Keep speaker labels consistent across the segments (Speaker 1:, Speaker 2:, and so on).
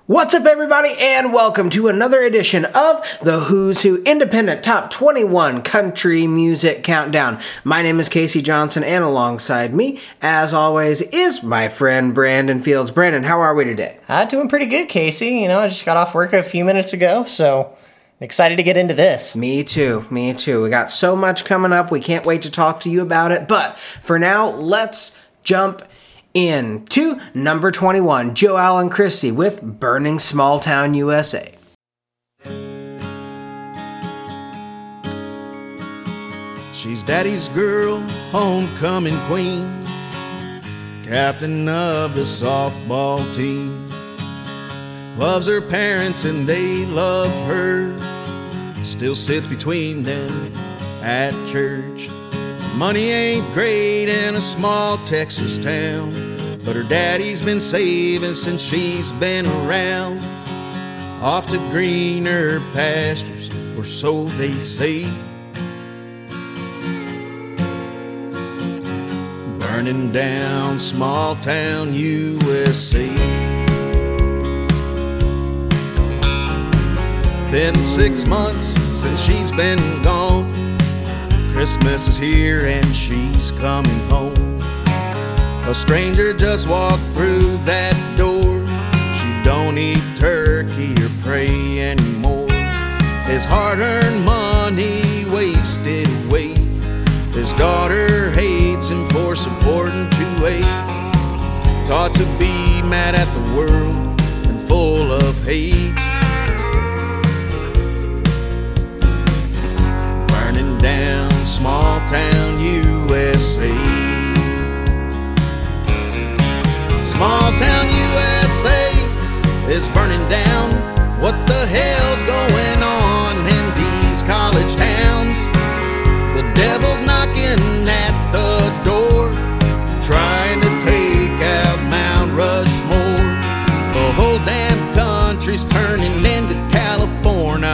Speaker 1: What's up, everybody, and welcome to another edition of the Who's Who Independent Top 21 Country Music Countdown. My name is Casey Johnson, and alongside me, as always, is my friend Brandon Fields. Brandon, how are we today?
Speaker 2: Doing pretty good, Casey. I just got off work a few minutes ago, so excited to get into this.
Speaker 1: Me too. We got so much coming up. We can't wait to talk to you about it. But for now, let's jump into number 21, Joe Allen Christie with Burning Small Town, USA.
Speaker 3: She's daddy's girl, homecoming queen, captain of the softball team. Loves her parents and they love her, still sits between them at church. Money ain't great in a small Texas town, but her daddy's been saving since she's been around. Off to greener pastures, or so they say. Burning down small town USA. Been 6 months since she's been gone. Christmas is here and she's coming home. A stranger just walked through that door. She don't eat turkey or pray anymore. His hard-earned money wasted away. His daughter hates him for supporting 2A. Taught to be mad at the world and full of hate. Burning down small town USA. Small town USA is burning down. What the hell's going on in these college towns? The devil's knocking at the door, trying to take out Mount Rushmore. The whole damn country's turning into California.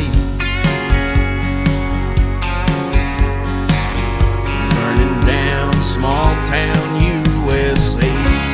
Speaker 3: Small town USA.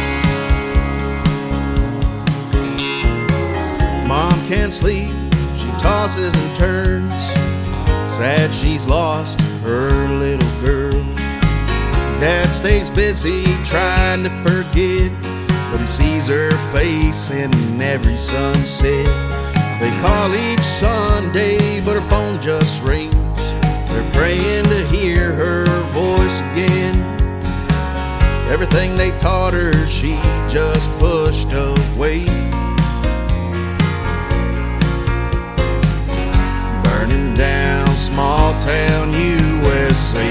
Speaker 3: Mom can't sleep, she tosses and turns, sad she's lost her little girl. Dad stays busy trying to forget, but he sees her face in every sunset. They call each Sunday, but her phone just rings. They're praying to hear her voice again. Everything they taught her, she just pushed away. Burning down small town USA.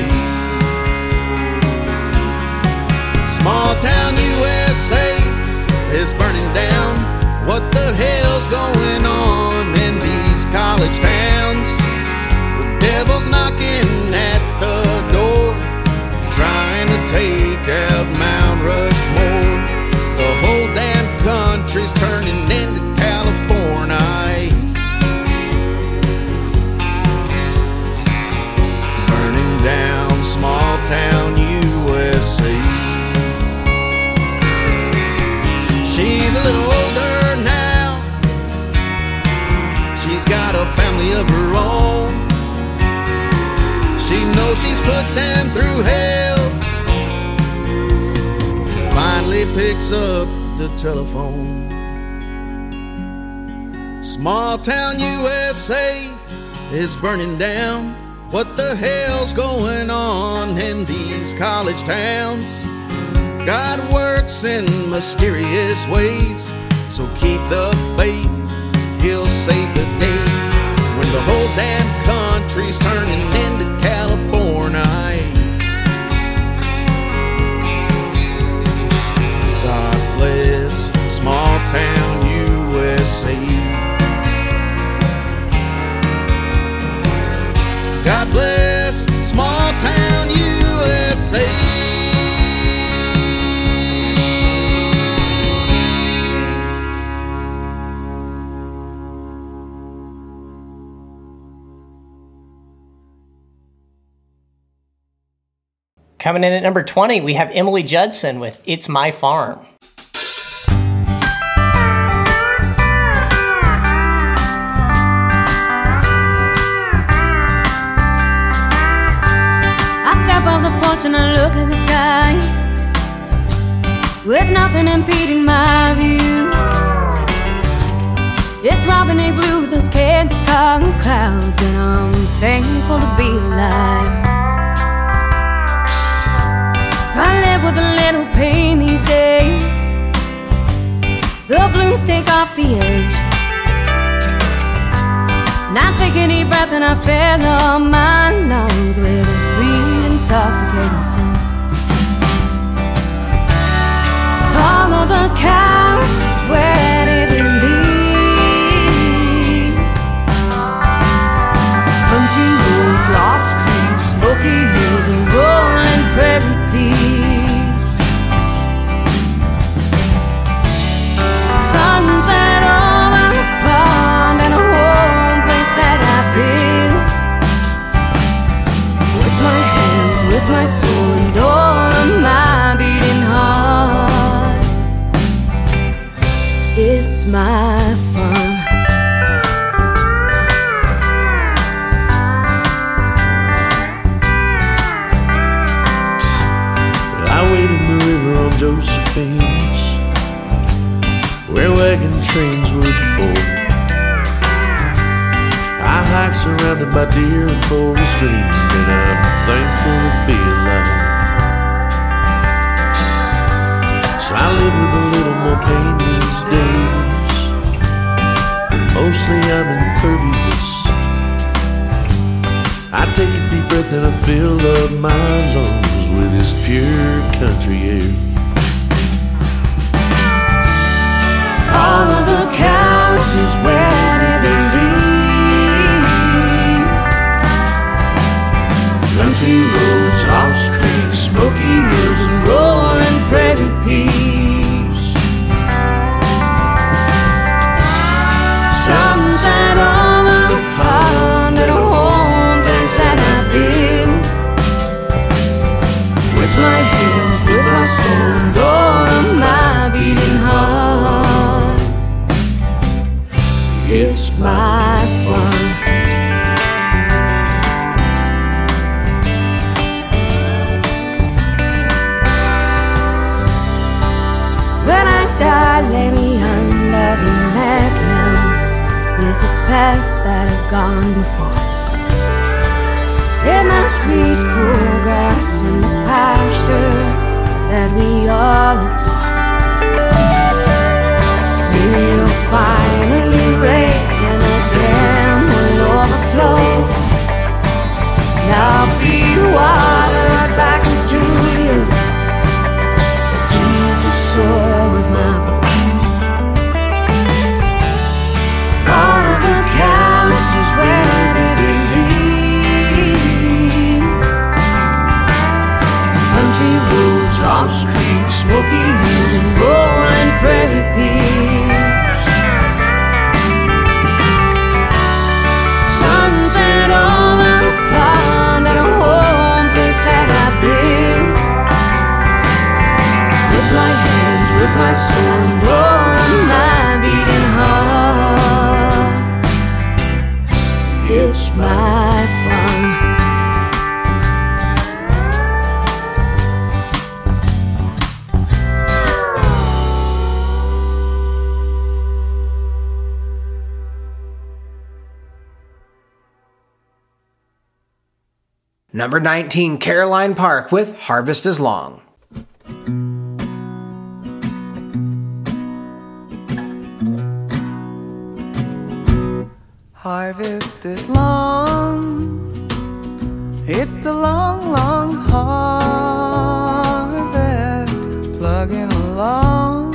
Speaker 3: Small town USA is burning down. What the hell's going on in these college towns? The devil's knocking at the door, trying to take out Mount Rushmore. The whole damn country's turning into California. Burning down small town USA. She's a little older now. She's got a family of her own. She knows she's put them through hell. Finally picks up the telephone. Small town USA is burning down. What the hell's going on in these college towns? God works in mysterious ways, so keep the faith, He'll save the day. When the whole damn country's turning into California. God bless small town USA. God bless small town USA.
Speaker 2: Coming in at number 20, we have Emily Judson with It's My Farm.
Speaker 4: thankful to be alive. So I live with a little pain these days. The blooms take off the edge, and I take a deep breath and I fill up my lungs with a sweet, intoxicating scent. All of the cows sweated in leave. Country roads, lost creeks, smoky hills, and rolling prairie peaks. Sunset over the pond and a home place that I built with my hands, with my soul, and all of my beating heart. It's my farm.
Speaker 3: I wait in the river on Josephine's, where wagon trains would fold. I hike surrounded by deer and forest green, and I'm thankful to be alive. So I live with a little more pain these days, but mostly I'm impervious. I take a deep breath and I fill up my lungs with this pure country air.
Speaker 4: All of the cows is where they leave. Country roads, lost creeks, smoky hills, and rolling prairie peaks. Sunset over the pond and a home place that I built with my hands, with my soul, and all of my beating heart. It's my farm. When I die, lay me under the magnum with the pets that have gone before. In the sweet, cool grass in the pasture that we all adore. Maybe it'll finally rain and the dam will overflow, and I'll be watered back into you, feed the soil with my bones. All of the calluses, where did they lead? Country roads, lost creeks, smoky hills, and rolling prairie peaks. Sunset over the pond and a home place that I built with my hands, with my soul, and all my beating heart. It's my farm.
Speaker 1: Number 19, Caroline Park with Harvest is Long.
Speaker 5: Harvest is long, it's a long, long harvest, plugging along,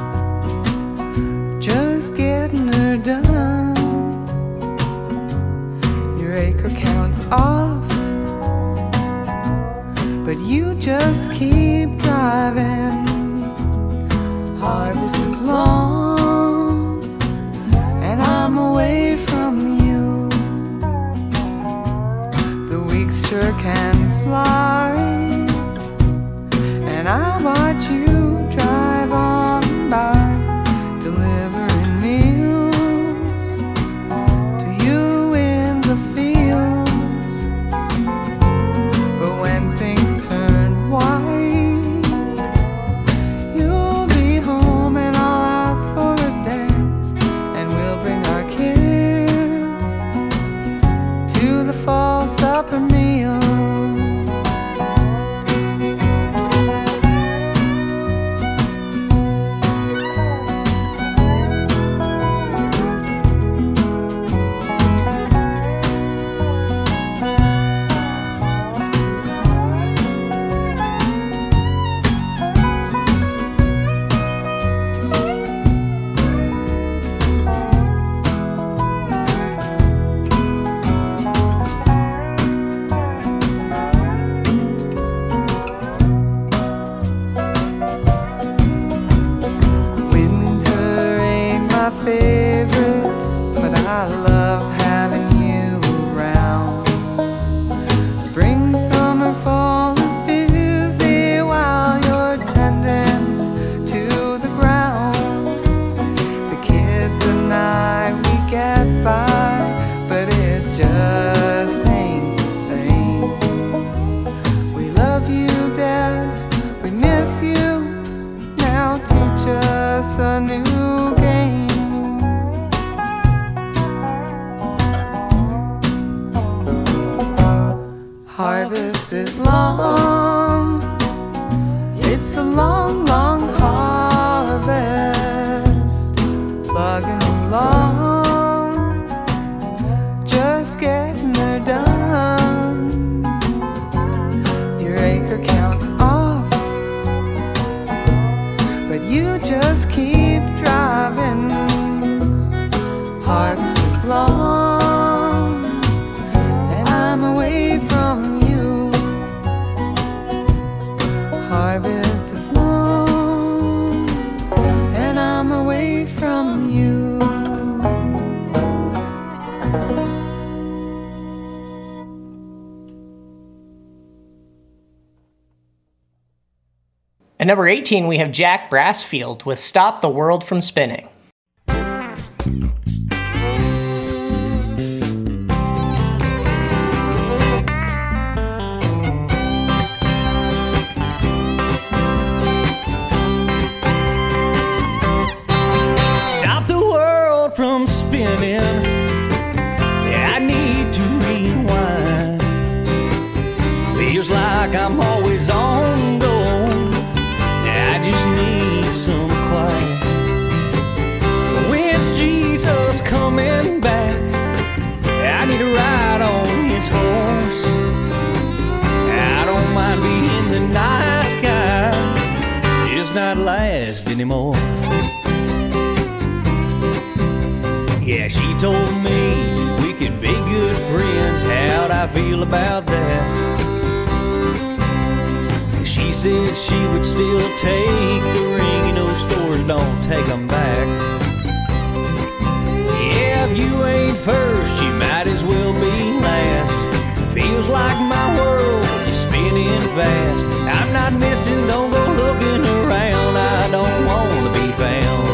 Speaker 5: just getting her done. Your acre counts off, but you just keep driving. Harvest is long, and I'm away from you. The weeks sure can fly, my favorite, but I love having you around. Spring, summer, fall is busy while you're tending to the ground. The kids and I, we get by, but it just ain't the same. We love you, Dad, we miss you. Now teach us a new game. Harvest is long, it's a long, long harvest. Plugging along, just getting her done. Your acre counts off, but you just keep driving. Harvest is long, and I'm away from you. Harvest is long, and I'm away from you.
Speaker 2: At number 18, we have Jack Brassfield with Stop the World from Spinning.
Speaker 3: Stop the world from spinning. Yeah, I need to rewind. Feels like I'm always on go. I just need some quiet. When's Jesus coming back? I need to ride on his horse. I don't mind being the nice guy, just not last anymore. Yeah, she told me we could be good friends. How'd I feel about that? She said she would still take the ring. You know, stores don't take them back. Yeah, if you ain't first, you might as well be last. Feels like my world is spinning fast. I'm not missing, don't go looking around. I don't want to be found.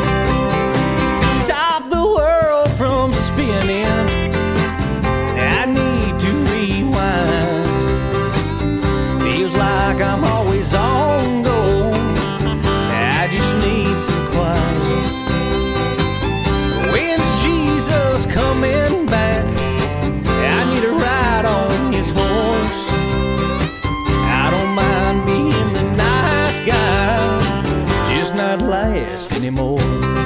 Speaker 3: Stop the world from spinning. I need to rewind. Feels like I'm always on go. I just need some quiet. When's Jesus coming back? I need to ride on his horse. I don't mind being the nice guy, just not last anymore.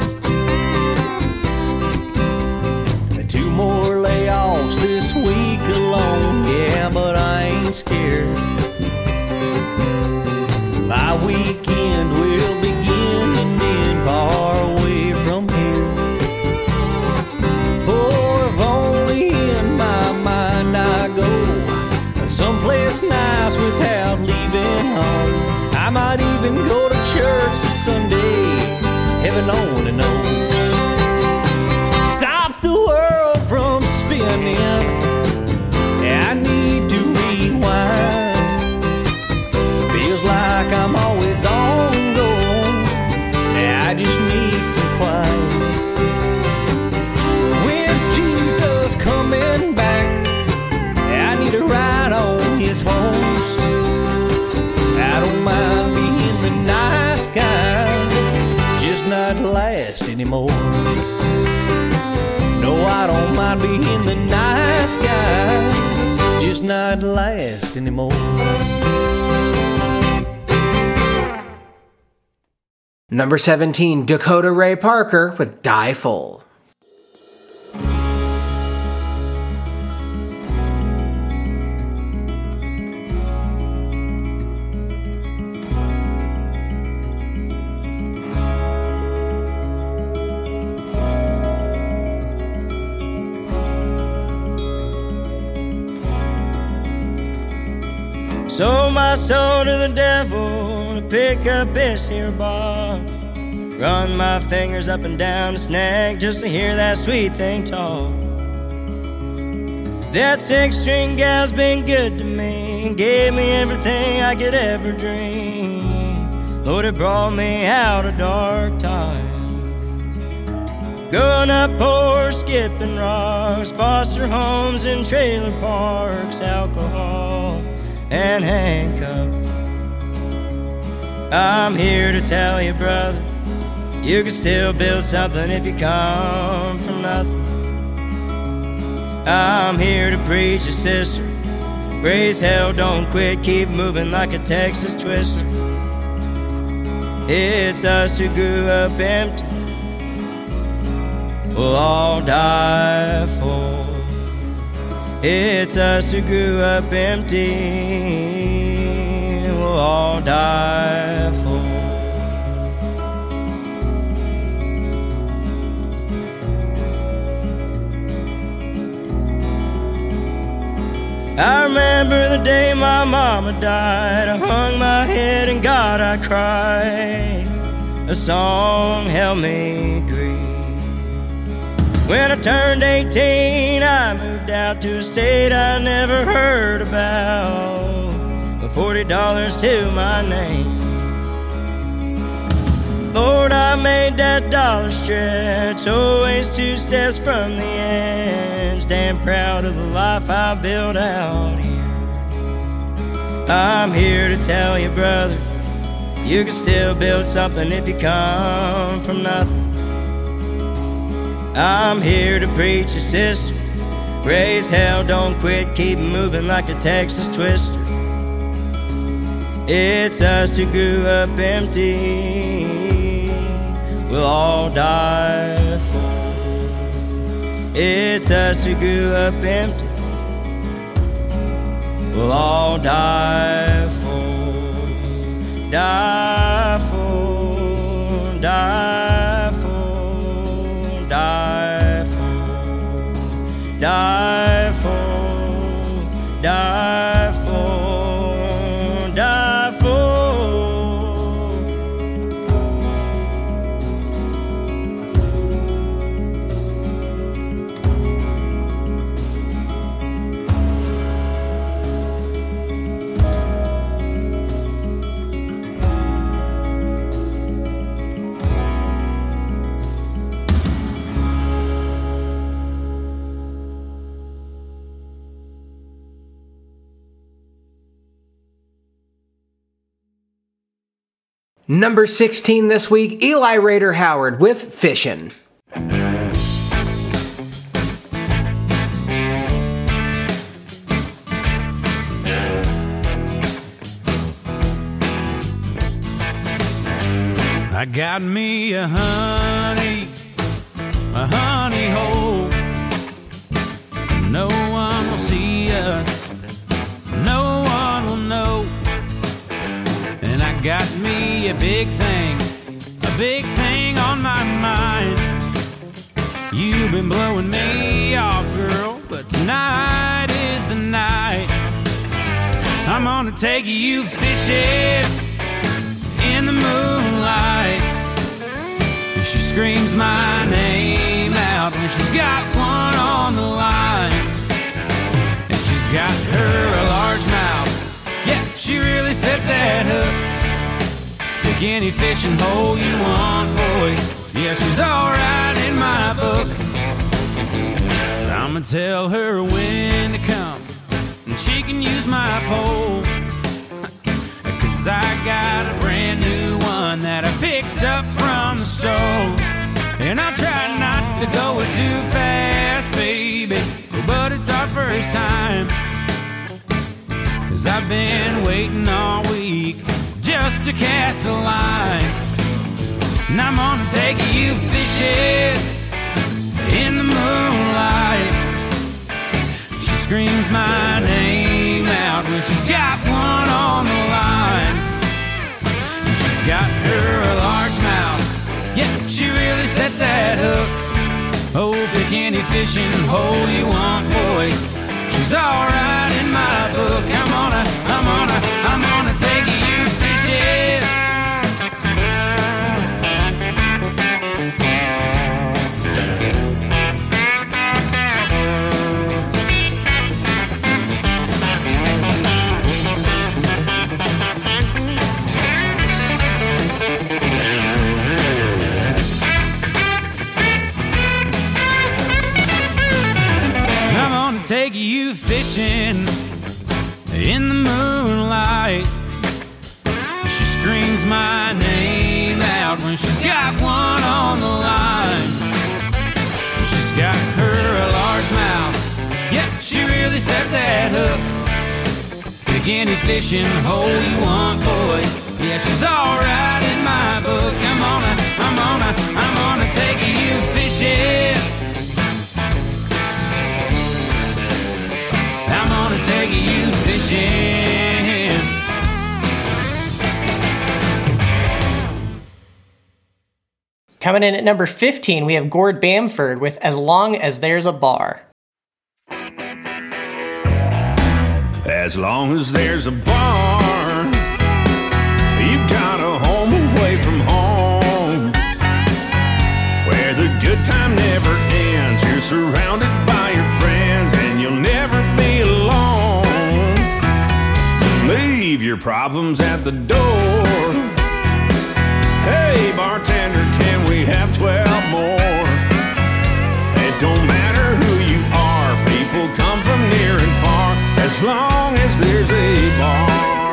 Speaker 3: 2 more layoffs this week alone, yeah, but I ain't scared. My weekend will begin and end far away from here. Or if only in my mind I go someplace nice without leaving home. I might even go to church this Sunday, heaven only knows. Stop the world from spinning. I need to rewind. Feels like I'm always on go. I just need some quiet. When's Jesus coming back? I need to ride on his horse. I don't mind being the nice guy, just not last anymore. No, I don't mind being the nice guy, just not last anymore.
Speaker 1: Number 17, Dakota Ray Parker with Die Full.
Speaker 6: Sold my soul to the devil to pick up this here box. Run my fingers up and down the snag just to hear that sweet thing talk. That six-string gal's been good to me and gave me everything I could ever dream. Lord, it brought me out of dark times. Going up poor, skipping rocks, foster homes and trailer parks, alcohol and handcuffs. I'm here to tell you, brother, you can still build something if you come from nothing. I'm here to preach you, sister, raise hell, don't quit, keep moving like a Texas twister. It's us who grew up empty, we'll all die for. It's us who grew up empty, we'll all die for. I remember the day my mama died. I hung my head and God I cried. A song held me grieve. When I turned 18, I moved out to a state I never heard about, with $40 to my name. Lord, I made that dollar stretch, always 2 steps from the edge. Damn proud of the life I built out here. I'm here to tell you, brother, you can still build something if you come from nothing. I'm here to preach you, sister, raise hell, don't quit, keep moving like a Texas twister. It's us who grew up empty, we'll all die for. It's us who grew up empty, we'll all die for. Die for, die for, die for, die for, die for, die for.
Speaker 1: Number 16 this week, Eli Rader Howard with Fishin'.
Speaker 7: I got me a honey hole. No one will see us, no one will know. And I got me a big thing on my mind. You've been blowing me off, girl, but tonight is the night. I'm gonna take you fishing in the moonlight. And she screams my name out when she's got one on the line. And she's got her a large mouth, yeah, she really set that hook. Pick any fishing hole you want, boy, yeah, she's alright in my book. I'ma tell her when to come, and she can use my pole. Cause I got a brand new one that I picked up from the store. And I'll try not to go too fast, baby, but it's our first time. Cause I've been waiting all week just to cast a line. And I'm gonna take you fishing in the moonlight. She screams my name out when she's got one on the line. And she's got her a large mouth, yeah, she really set that hook. Oh, pick any fishing hole you want, boy, she's alright in my book. I'm gonna take you fishing. take you fishing in the moonlight. She screams my name out when she's got one on the line. She's got her a large mouth, yep, she really set that hook. Pick any fishing hole you want, boy, yeah, she's alright in my book. I'm gonna take you fishing. I'm gonna take you fishing.
Speaker 2: Coming in at number 15, we have Gord Bamford with As Long as There's a Bar.
Speaker 3: As long as there's a bar, you got a home away from home, where the good time never ends. You're surrounded by your friends and you'll never be alone. Leave your problems at the door. Hey bartender, can we have 12 more? It don't matter who you are, people come from near and far, as long as there's a bar.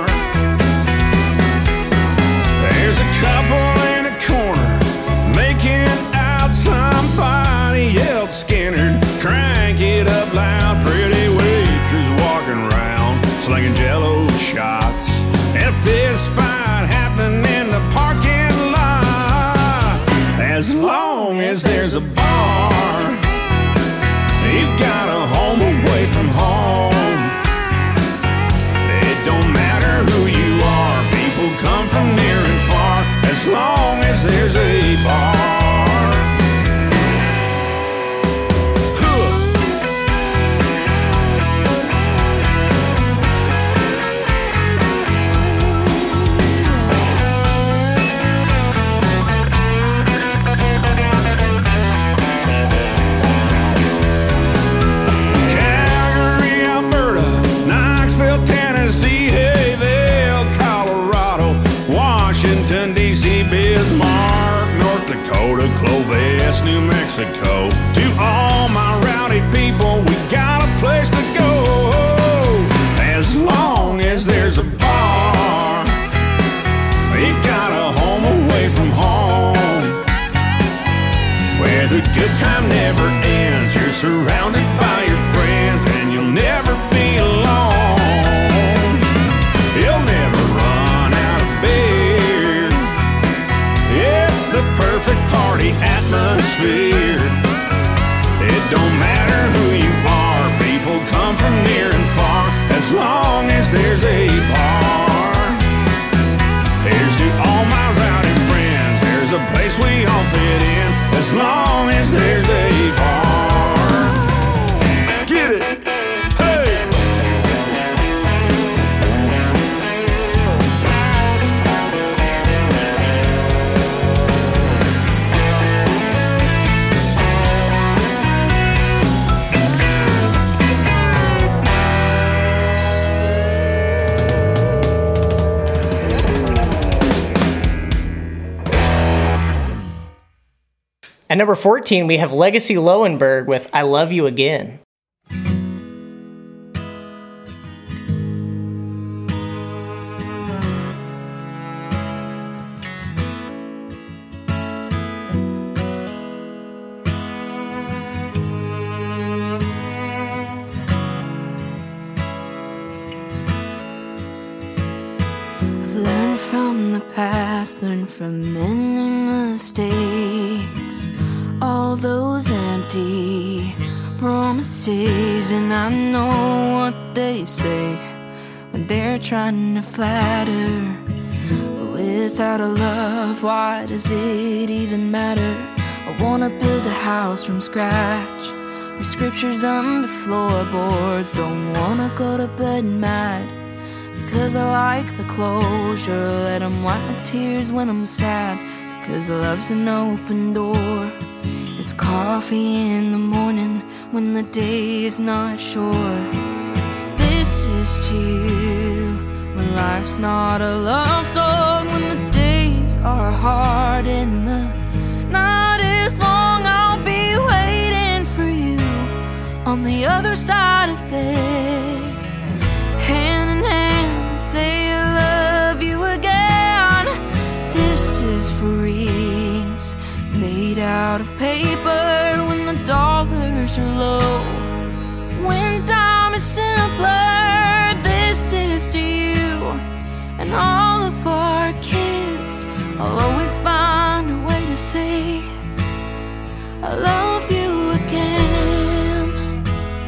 Speaker 3: There's a couple in a corner making out somebody else skinnered. Crank it up loud, pretty waitress walking around slinging jello shots, and a fist fight happening in the parking lot. As long as there's a bar, you got a home away from home. It don't matter who you are, people come from near and far, as long as there's a bar. Clovis, New Mexico. To all my rowdy people, we got a place to go. As long as there's a bar, you got a home away from home, where the good time never ends. You're surrounded by your friends and you'll never be alone. You'll never run out of beer. It's the perfect party atmosphere. It don't matter who you are, people come from near and far, as long as there's a bar. Here's to all my rowdy friends, there's a place we all fit in, as long as there's a bar. Get it!
Speaker 2: At number 14, we have Legacy Lowenberg with I Love You Again.
Speaker 4: I've learned from the past, learned from many mistakes, all those empty promises, and I know what they say when they're trying to flatter. But without a love, why does it even matter? I wanna build a house from scratch, with scriptures on the floorboards. Don't wanna go to bed mad, because I like the closure. Let them wipe my tears when I'm sad, because love's an open door. It's coffee in the morning when the day is not sure. This is to you when life's not a love song, when the days are hard and the night is long. I'll be waiting for you on the other side of
Speaker 8: out of paper when the dollars are low. When time is simpler, this is to you and all of our kids. I'll always find a way to say I love you again.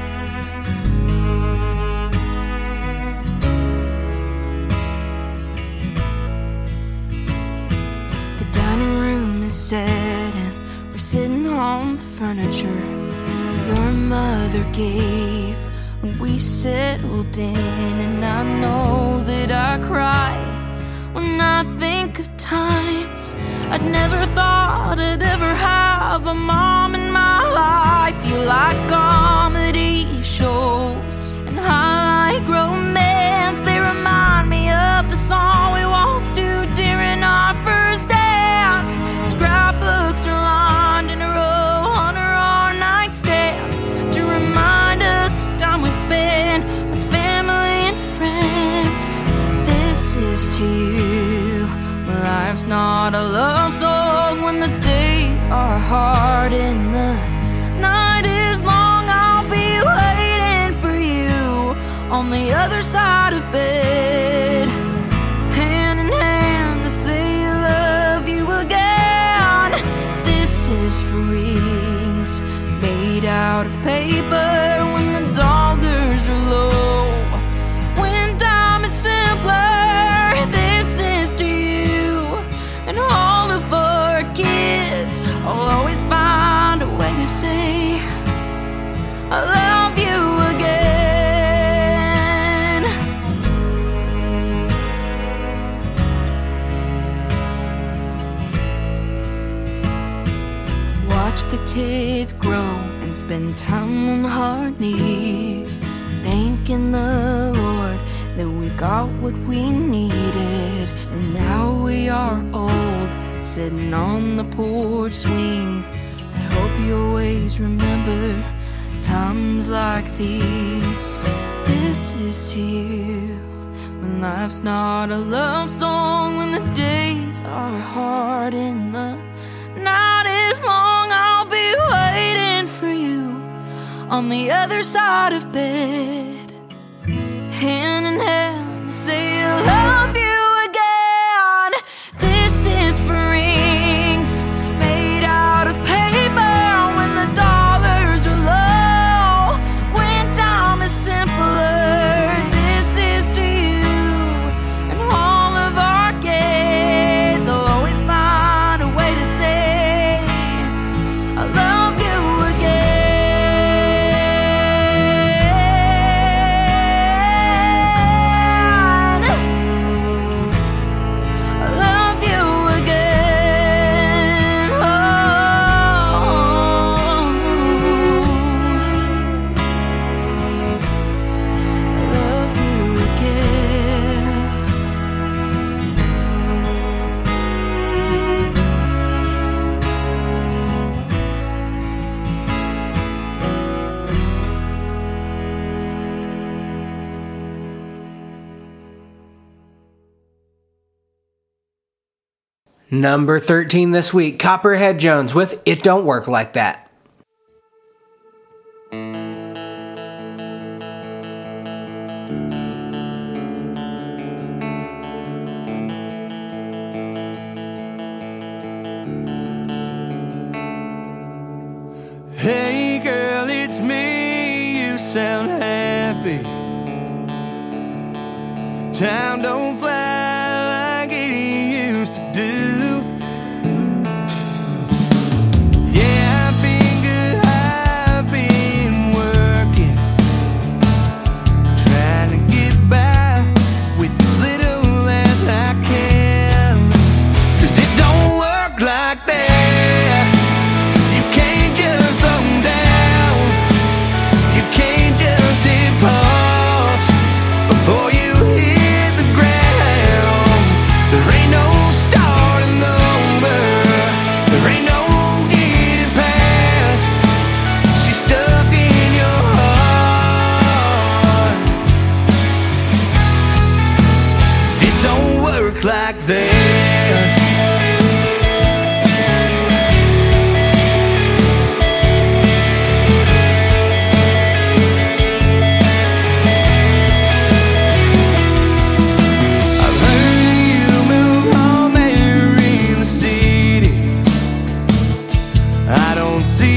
Speaker 8: The dining room is set and we're sitting on the furniture your mother gave when we settled in. And I know that I cry when I think of times I'd never thought I'd ever have a mom in my life. You like comedy shows and I like romance. They remind me of the song we once do during our first dance. Scrapbooks are lined in a row under our nightstands to remind us of time we spent with family and friends. This is to you. Life's not a love song when the days are hard and the night is long. I'll be waiting for you on the other side of bed, hand in hand to say I love you again. This is for rings made out of paper when the dollars are low. When time is simpler, this is to you and all of our kids. I'll always find a way to say I love you again. Watch the kids grow and spend time on our knees, thanking the Lord that we got what we needed. And now we are old, sitting on the porch swing. I hope you always remember times like these. This is to you when life's not a love song, when the days are hard and the night is long. I'll be waiting for you on the other side of bed, hand in hand to say I love you again. This is for rings made out of paper when the dollars are low. When time is simpler, this is to you and all of our kids. I'll always find a way to say I love you again. I love you again. Oh, I love you again.
Speaker 1: Number 13 this week, Copperhead Jones with It Don't Work Like That.
Speaker 3: Hey girl, it's me, you sound happy. Time don't fly like it used to do. Yeah, I've been good, I've been working, trying to get by with as little as I can. 'Cause it don't work like that. You can't just slow down, you can't just hit pause before you hit the ground.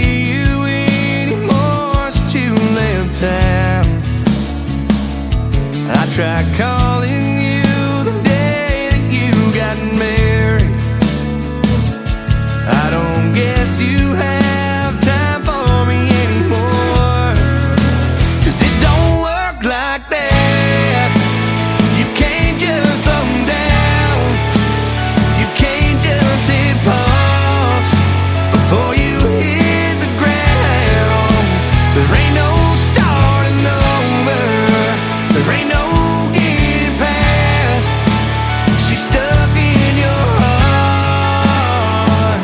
Speaker 3: see you anymore. It's too late town. I tried calling you the day that you got married. I don't guess you have time for me anymore. 'Cause it don't work like that. You can't just slow down. You can't just hit pause before you hit the ground. There ain't no starting over. There ain't no getting past. She's stuck in your heart.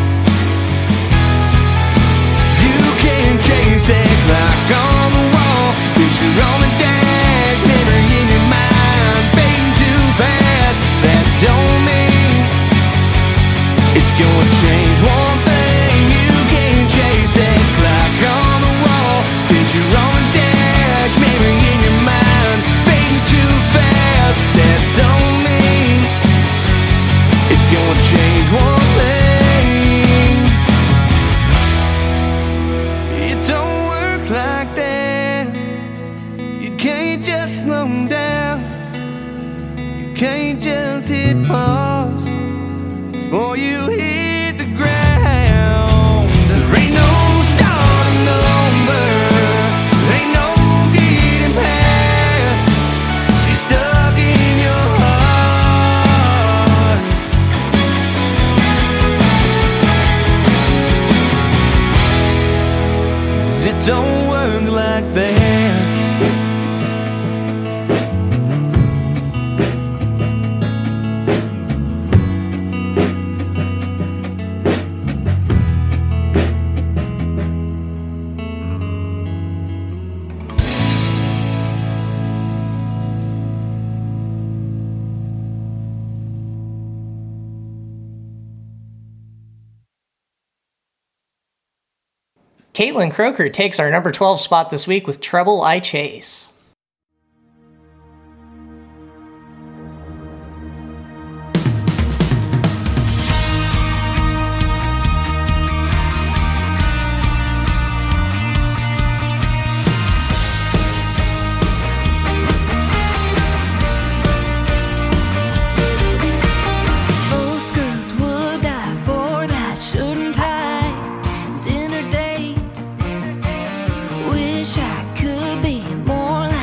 Speaker 3: You can't chase that clock on the wall. Picture on the dash, memory in your mind, fading too fast. That don't mean it's gonna change one thing. You can't chase that clock on the wall. Picture on the dash, memory in your mind, fading too fast. That don't mean it's gonna change one thing. It don't work like that. You can't just slow down. You can't just hit pause before you hit the ground. There ain't no starting over. There ain't no getting past. She's stuck in your heart. It don't work like that.
Speaker 2: Caitlin Croker takes our number 12 spot this week with Trouble I Chase.
Speaker 8: Most girls would die for that, shouldn't I? Dinner date. Wish I could be more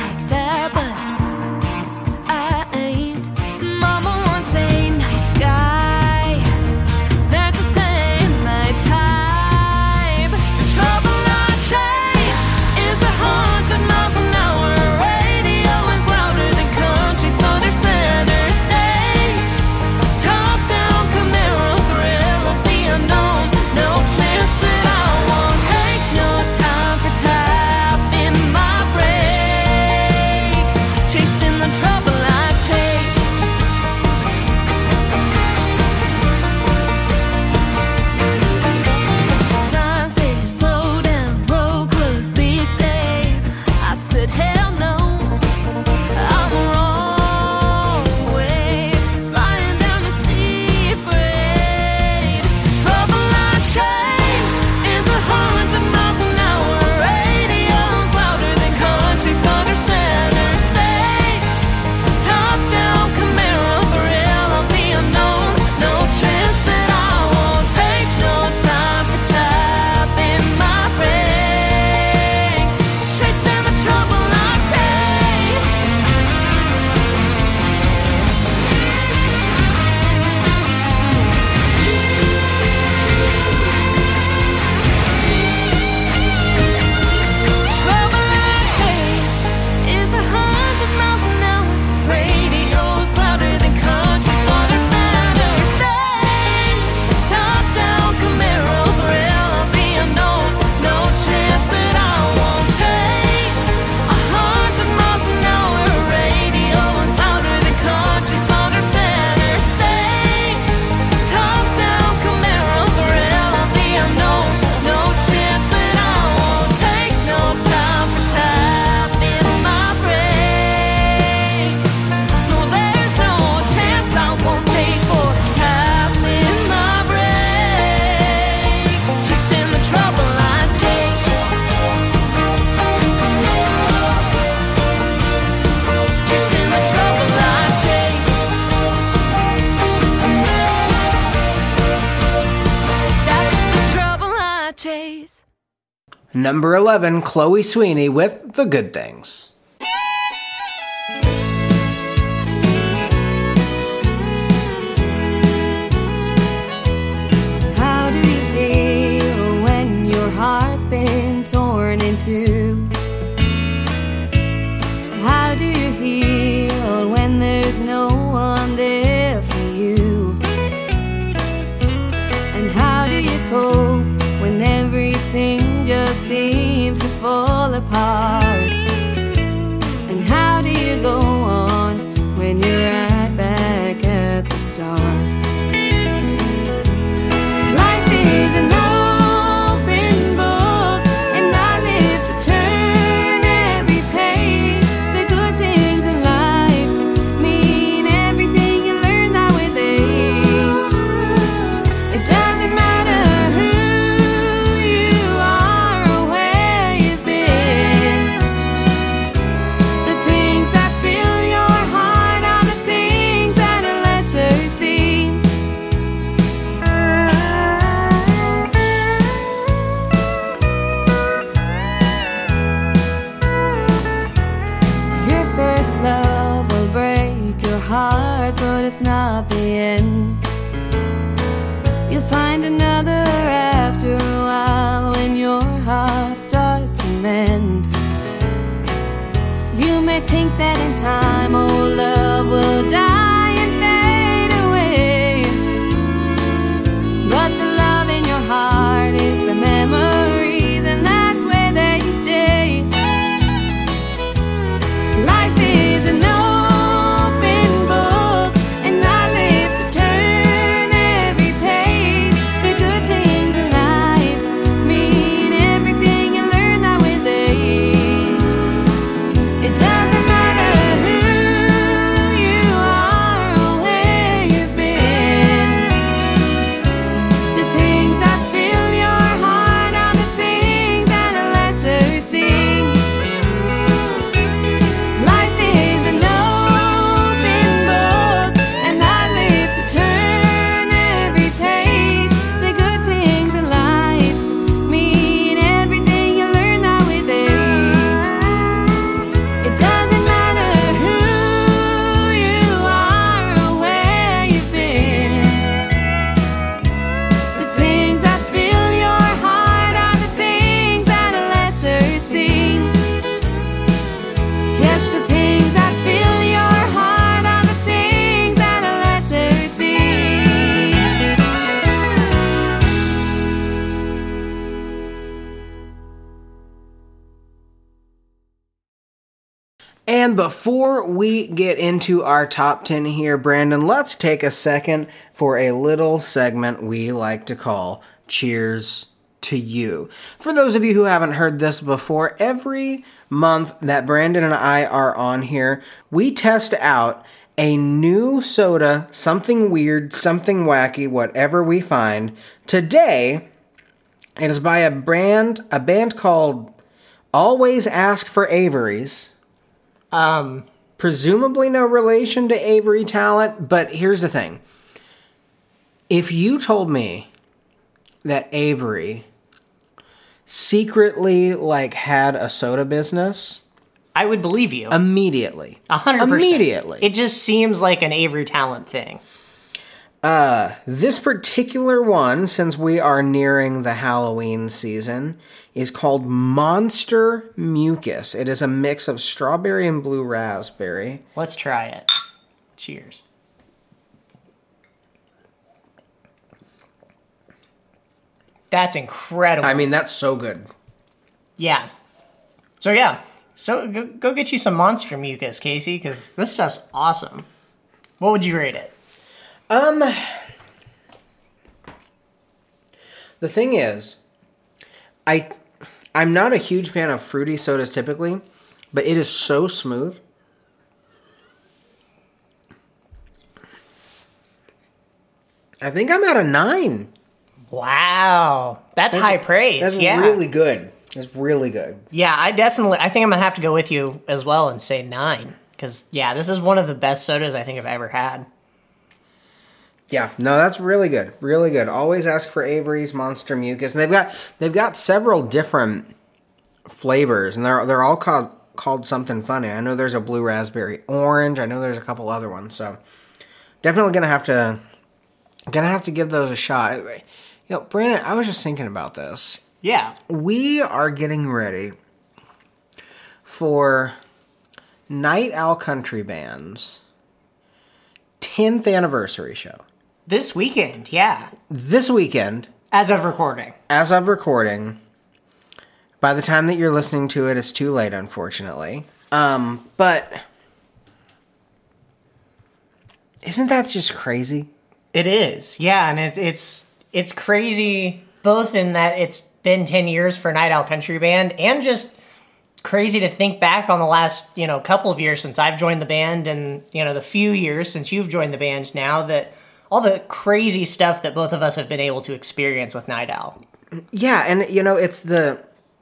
Speaker 1: Number 11, Chloe Sweeney with The Good Things.
Speaker 4: How do you feel when your heart's been torn in two? How do you heal when there's no one there for you? And how do you cope when everything just seems to fall apart? And how do you go on when you're right back at the start? Life is an open book, and I live to turn every page. The good things in life mean everything you learn that with age. It doesn't matter who you are or where you've been. The things that fill your heart are the things that are lesser seen. Your first love will break your heart, but it's not the end. You'll find another after a while when your heart starts to mend. You may think that in time old love will die and fade away, but the love in your heart is the memories, and that's where they stay. Life is an open book, and I live to turn every page. The good things in life mean everything you learn that with age. It doesn't matter who you are or where you've been. The things that fill your heart are the things that are lesser seen. Life is an open book, and I live to turn every page. The good things in life mean everything you learn that with age. It doesn't matter who you are or where you've been. The things that fill your heart are the things that are lesser seen. Yes, the things that fill your heart are the things that are lesser seen.
Speaker 1: And before we get into our top 10 here, Brandon, let's take a second for a little segment we like to call Cheers to You. For those of you who haven't heard this before, every month that Brandon and I are on here, we test out a new soda, something weird, something wacky, whatever we find. Today, it is by a band called Always Ask for Avery's. Presumably no relation to Avery Talent, but here's the thing. If you told me that Avery secretly had a soda business,
Speaker 2: I would believe you.
Speaker 1: immediately.
Speaker 2: 100%.
Speaker 1: Immediately.
Speaker 2: It just seems like an Avery Talent thing.
Speaker 1: This particular one, since we are nearing the Halloween season, is called Monster Mucus. It is a mix of strawberry and blue raspberry.
Speaker 2: Let's try it. Cheers. That's incredible.
Speaker 1: I mean, that's so good.
Speaker 2: Yeah. So go get you some Monster Mucus, Casey, because this stuff's awesome. What would you rate it?
Speaker 1: The thing is, I'm not a huge fan of fruity sodas typically, but it is so smooth. I think I'm at a 9.
Speaker 2: Wow. That's high praise.
Speaker 1: That's
Speaker 2: yeah.
Speaker 1: really good. It's really good.
Speaker 2: Yeah, I think I'm going to have to go with you as well and say 9. Because, yeah, this is one of the best sodas I think I've ever had.
Speaker 1: Yeah, no, that's really good. Really good. Always ask for Avery's Monster Mucus. And they've got several different flavors, and they're all called something funny. I know there's a blue raspberry orange. I know there's a couple other ones. So definitely gonna have to give those a shot. You know, Brandon, I was just thinking about this.
Speaker 2: Yeah.
Speaker 1: We are getting ready for Night Owl Country Band's 10th anniversary show.
Speaker 2: This weekend, yeah.
Speaker 1: This weekend.
Speaker 2: As of recording.
Speaker 1: By the time that you're listening to it, it's too late, unfortunately. But isn't that just crazy?
Speaker 2: It is, yeah, and it's crazy both in that it's been 10 years for Night Owl Country Band, and just crazy to think back on the last, couple of years since I've joined the band, and, the few years since you've joined the band now, that all the crazy stuff that both of us have been able to experience with Night Owl.
Speaker 1: Yeah, and, it's the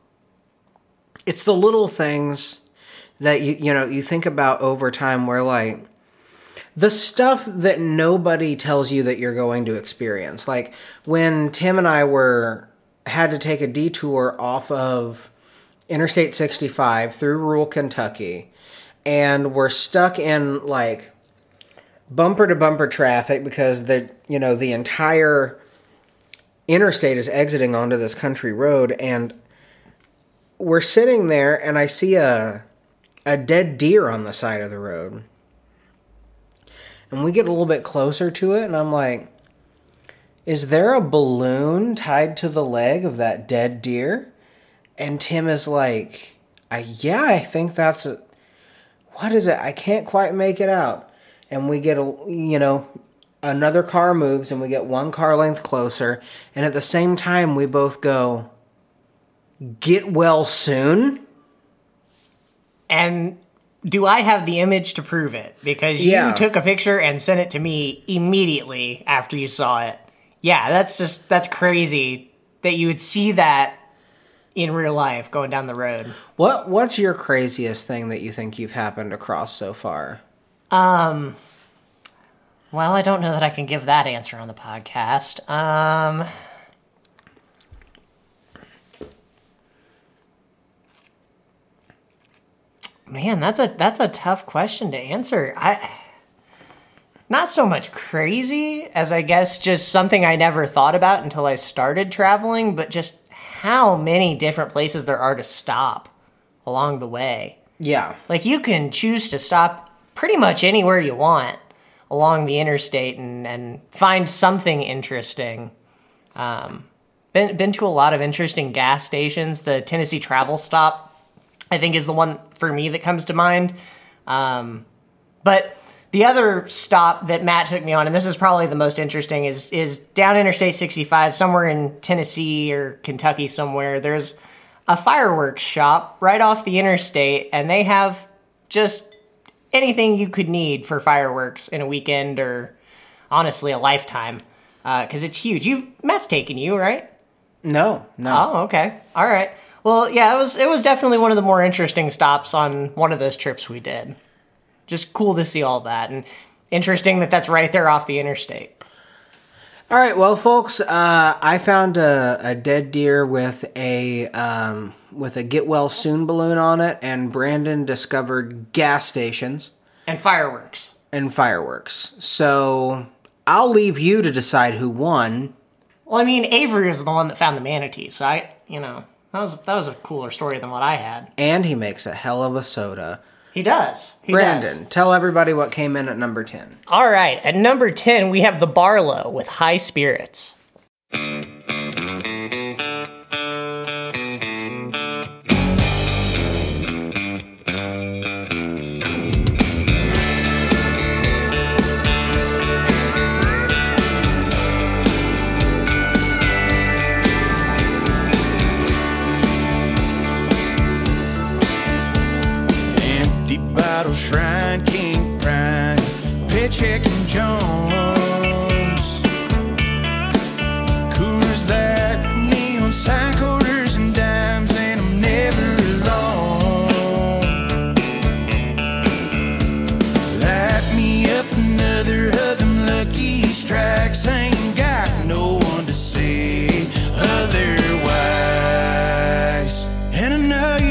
Speaker 1: little things that, you think about over time where, like, the stuff that nobody tells you that you're going to experience. Like, when Tim and I had to take a detour off of Interstate 65 through rural Kentucky, and we're stuck in, like, bumper-to-bumper traffic because the entire interstate is exiting onto this country road, and we're sitting there, and I see a dead deer on the side of the road. And we get a little bit closer to it, and I'm like, is there a balloon tied to the leg of that dead deer? And Tim is like, yeah, I think that's it. What is it? I can't quite make it out. And we get another car moves, and we get one car length closer, and at the same time, we both go, get well soon?
Speaker 2: And do I have the image to prove it? Because you took a picture and sent it to me immediately after you saw it. Yeah, that's crazy that you would see that in real life going down the road.
Speaker 1: What's your craziest thing that you think you've happened across so far?
Speaker 2: Well, I don't know that I can give that answer on the podcast. Man, that's a tough question to answer. Not so much crazy as I guess just something I never thought about until I started traveling, but just how many different places there are to stop along the way.
Speaker 1: Yeah.
Speaker 2: Like, you can choose to stop pretty much anywhere you want along the interstate and find something interesting. Been to a lot of interesting gas stations. The Tennessee Travel Stop, I think, is the one for me that comes to mind. But the other stop that Matt took me on, and this is probably the most interesting, is down Interstate 65, somewhere in Tennessee or Kentucky somewhere. There's a fireworks shop right off the interstate, and they have just anything you could need for fireworks in a weekend or, honestly, a lifetime. Because it's huge. Matt's taken you, right?
Speaker 1: No.
Speaker 2: Oh, okay. All right. Well, yeah, it was definitely one of the more interesting stops on one of those trips we did. Just cool to see all that, and interesting that that's right there off the interstate.
Speaker 1: All right, well, folks, I found a dead deer with a get well soon balloon on it, and Brandon discovered gas stations
Speaker 2: and fireworks.
Speaker 1: So I'll leave you to decide who won.
Speaker 2: Well, I mean, Avery was the one that found the manatee, so that was a cooler story than what I had.
Speaker 1: And he makes a hell of a soda.
Speaker 2: He does.
Speaker 1: Brandon, tell everybody what came in at number 10.
Speaker 2: All right, at number 10, we have the Barlow with High Spirits.
Speaker 3: Shrine King Prime, Paycheck and Jones, Coors Light, neon sign quarters and dimes, and I'm never alone. Light me up another of them lucky strikes, ain't got no one to say otherwise. And I know you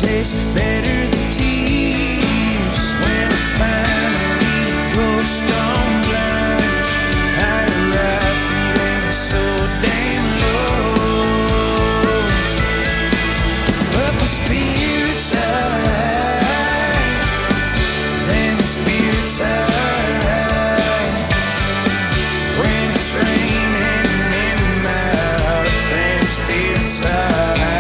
Speaker 3: tastes better than tears. When I finally go stone blind, I arrive feeling so damn low. But my spirits are high, then the spirits are high. When it's raining in my heart, then the spirits are high.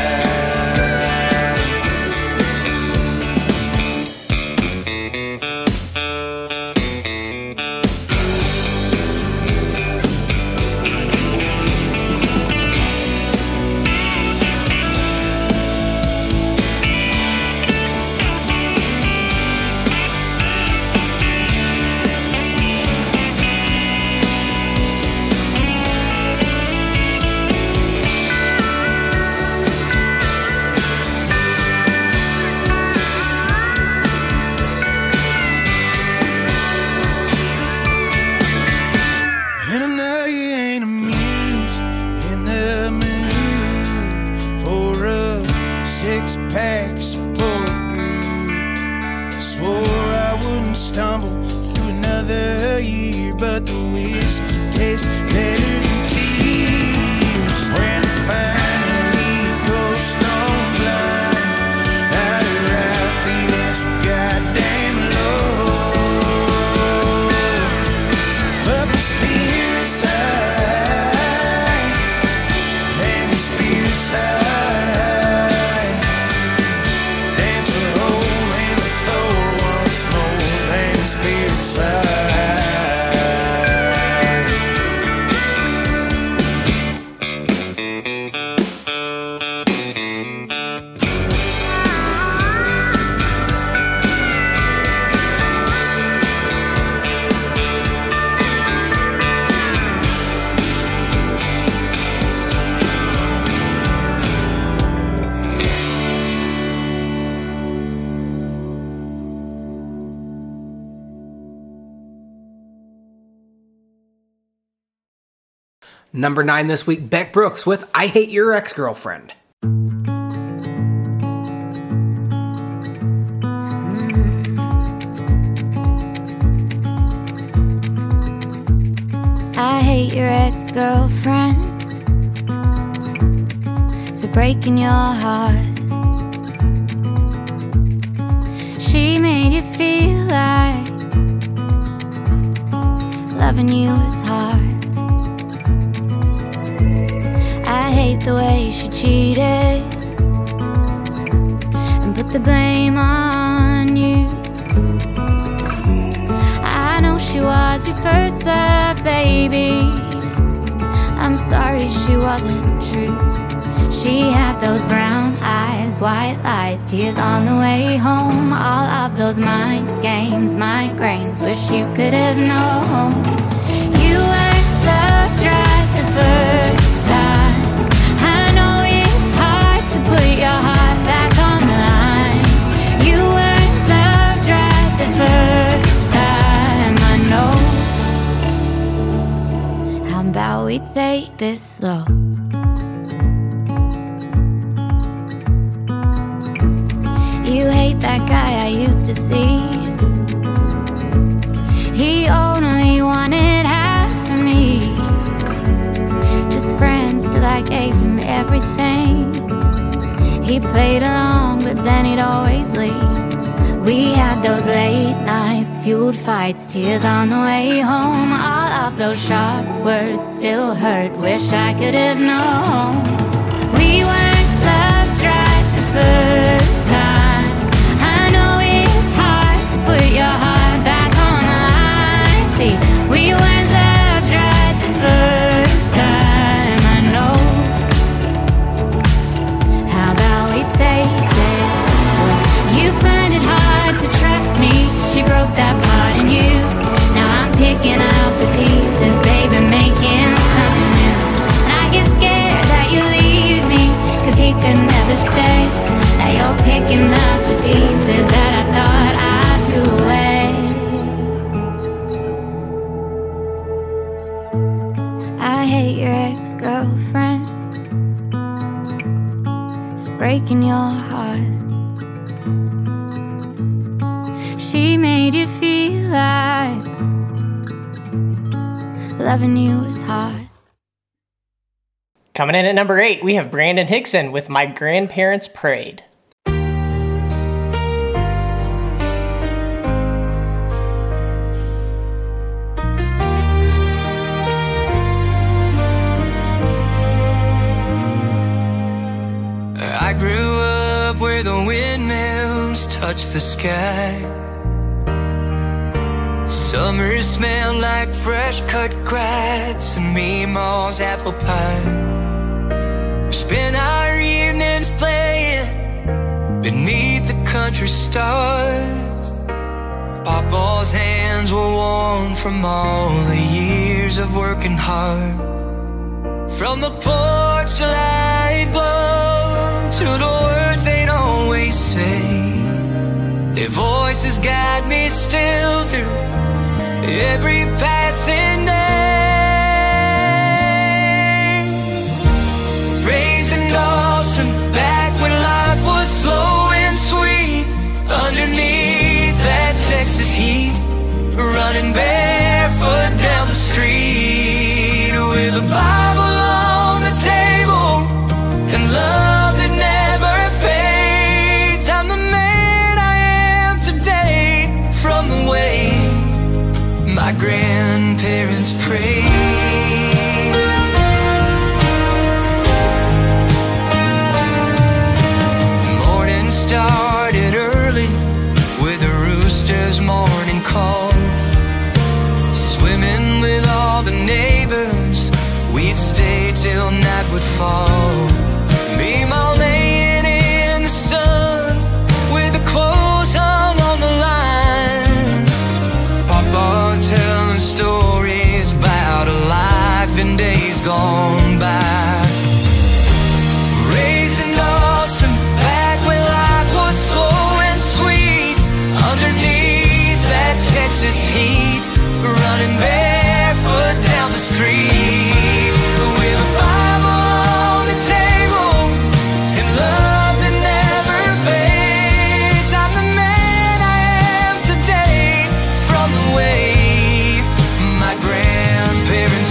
Speaker 3: And I know you ain't amused in the mood for a six-pack support group. Swore I wouldn't stumble through another year, but the whiskey tastes better than tears. When I finally go stone blind, I arrive feeling so goddamn low. But the spirits are high, and the spirits are high. Dance a hole in the floor once more, and the spirits are high.
Speaker 1: Number 9 this week, Beck Brooks with I Hate Your Ex-Girlfriend.
Speaker 4: I hate your ex-girlfriend for breaking your heart. She made you feel like loving you is hard. I hate the way she cheated and put the blame on you. I know she was your first love, baby. I'm sorry she wasn't true. She had those brown eyes, white lies, tears on the way home. All of those mind games, migraines, wish you could have known. You weren't loved right the first time. I know it's hard to put your heart back on the line. You weren't loved right the first time, I know. How about we take this slow? You hate that guy I used to see. He only wanted half of me. Just friends till I gave him everything. He played along, but then he'd always leave. We had those late nights, fueled fights, tears on the way home. All of those sharp words still hurt, wish I could have known. We weren't loved right the first time. I know it's hard to put your heart back on the line. See, we weren't loved right the first time, I know. How about we take this one? You find it hard to trust me. She broke that part in you. Now I'm picking up the pieces, baby, making something new. And I get scared that you leave me, 'cause he could never stay. Now you're picking up the pieces that I thought I threw away. I hate your ex-girlfriend for breaking your heart. loving you is hot.
Speaker 2: Coming in at number 8, we have Brandon Hickson with My Grandparents Prayed.
Speaker 6: I grew up where the windmills touch the sky. Summers smelled like fresh cut grass and Meemaw's apple pie. We spent our evenings playing beneath the country stars. Papa's hands were warm from all the years of working hard. From the porch light blow to the words they'd always say, their voices guide me still through every passing day. Raised in Dawson, back when life was slow and sweet, underneath that Texas heat, running barefoot down the street with a Bible on the table and love that never fades. I'm the man I am today from the way my grandparents prayed. The morning started early with a rooster's morning call. Swimming with all the neighbors, we'd stay till night would fall. Meemaw laying in the sun with the clothes hung on the line. Papa telling stories about a life in days gone by. Raising Dawson, back when life was slow and sweet, underneath that Texas heat, running barefoot down the street with a Bible on the table and love that never fades. I'm the man I am today from the way my grandparents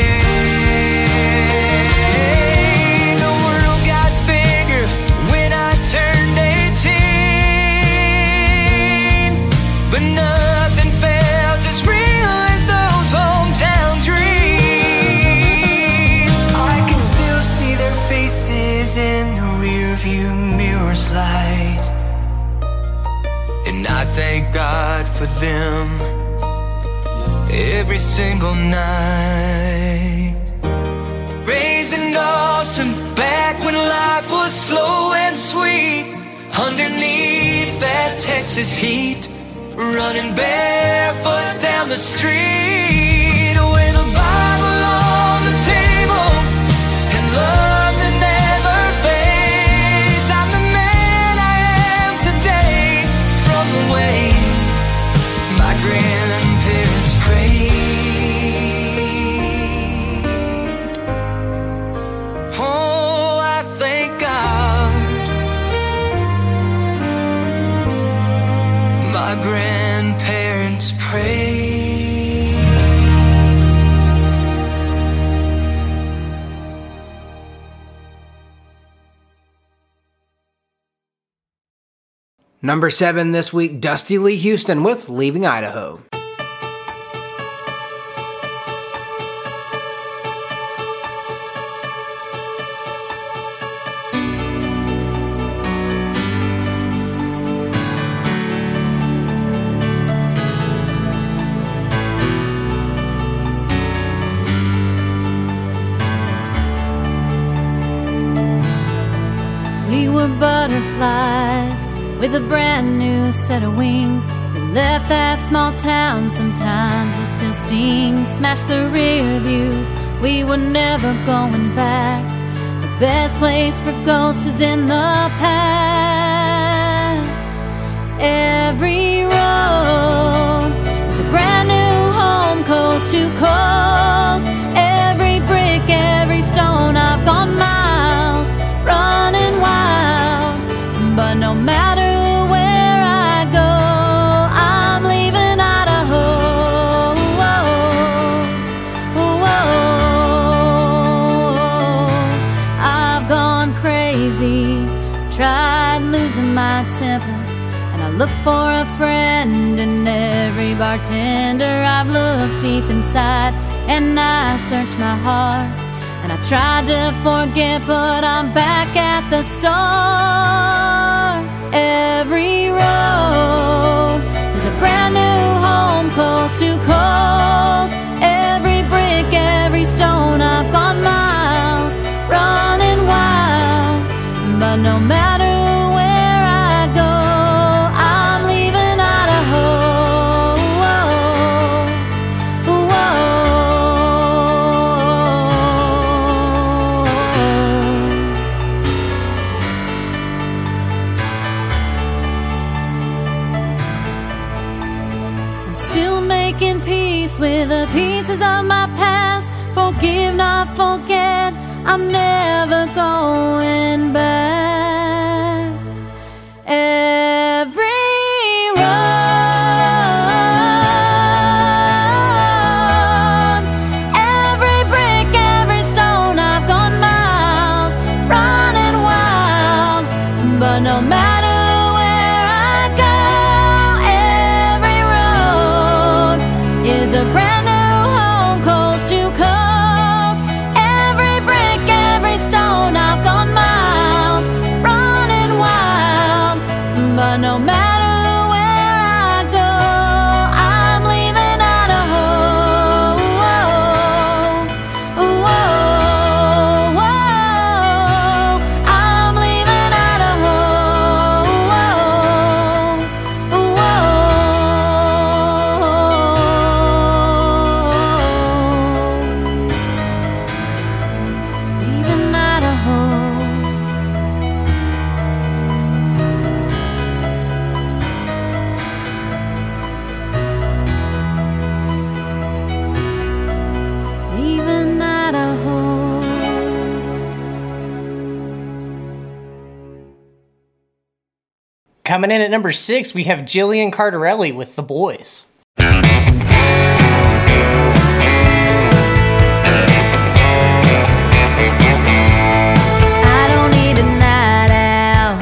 Speaker 6: prayed. The world got bigger when I turned 18, but nothing felt as real as those hometown dreams. I can still see their faces in the rearview mirror's light, and I thank God for them every single night. Raised in Dawson, back when life was slow and sweet, underneath that Texas heat, running barefoot down the street with a Bible on the table and love that never fades. I'm the man I am today from the way my grandparents prayed. Oh, I thank God my grandparents prayed.
Speaker 1: Number 7 this week, Dusty Lee Houston with Leaving Idaho.
Speaker 9: We were butterflies with a brand new set of wings. We left that small town, sometimes it still stings. Smashed the rear view, we were never going back. The best place for ghosts is in the past. Every road is a brand new home, coast to coast. Every brick, every stone, I've gone miles, running wild. But no matter where I go, I'm leaving Idaho. temper, and I look for a friend in every bartender. I've looked deep inside, and I searched my heart, and I tried to forget, but I'm back at the start. Every road is a brand new home, coast to coast. Every brick, every stone, I've gone miles, running wild. But no matter where I go, I'm leaving Idaho. Whoa, I'm still making peace with the pieces of my past. Forgive, not forget, I'm never going back. Every road, every brick, every stone, I've gone miles, running wild. But no matter where I go, every road is a brand new home, coast to coast. Every brick, every stone, I've gone miles, running wild. But no matter where I go, I'm leaving Idaho. Whoa, I'm leaving Idaho. Leaving Idaho. Leaving Idaho.
Speaker 2: Coming in at number 6, we have Jillian Cardarelli with The Boys.
Speaker 9: I don't need a night out.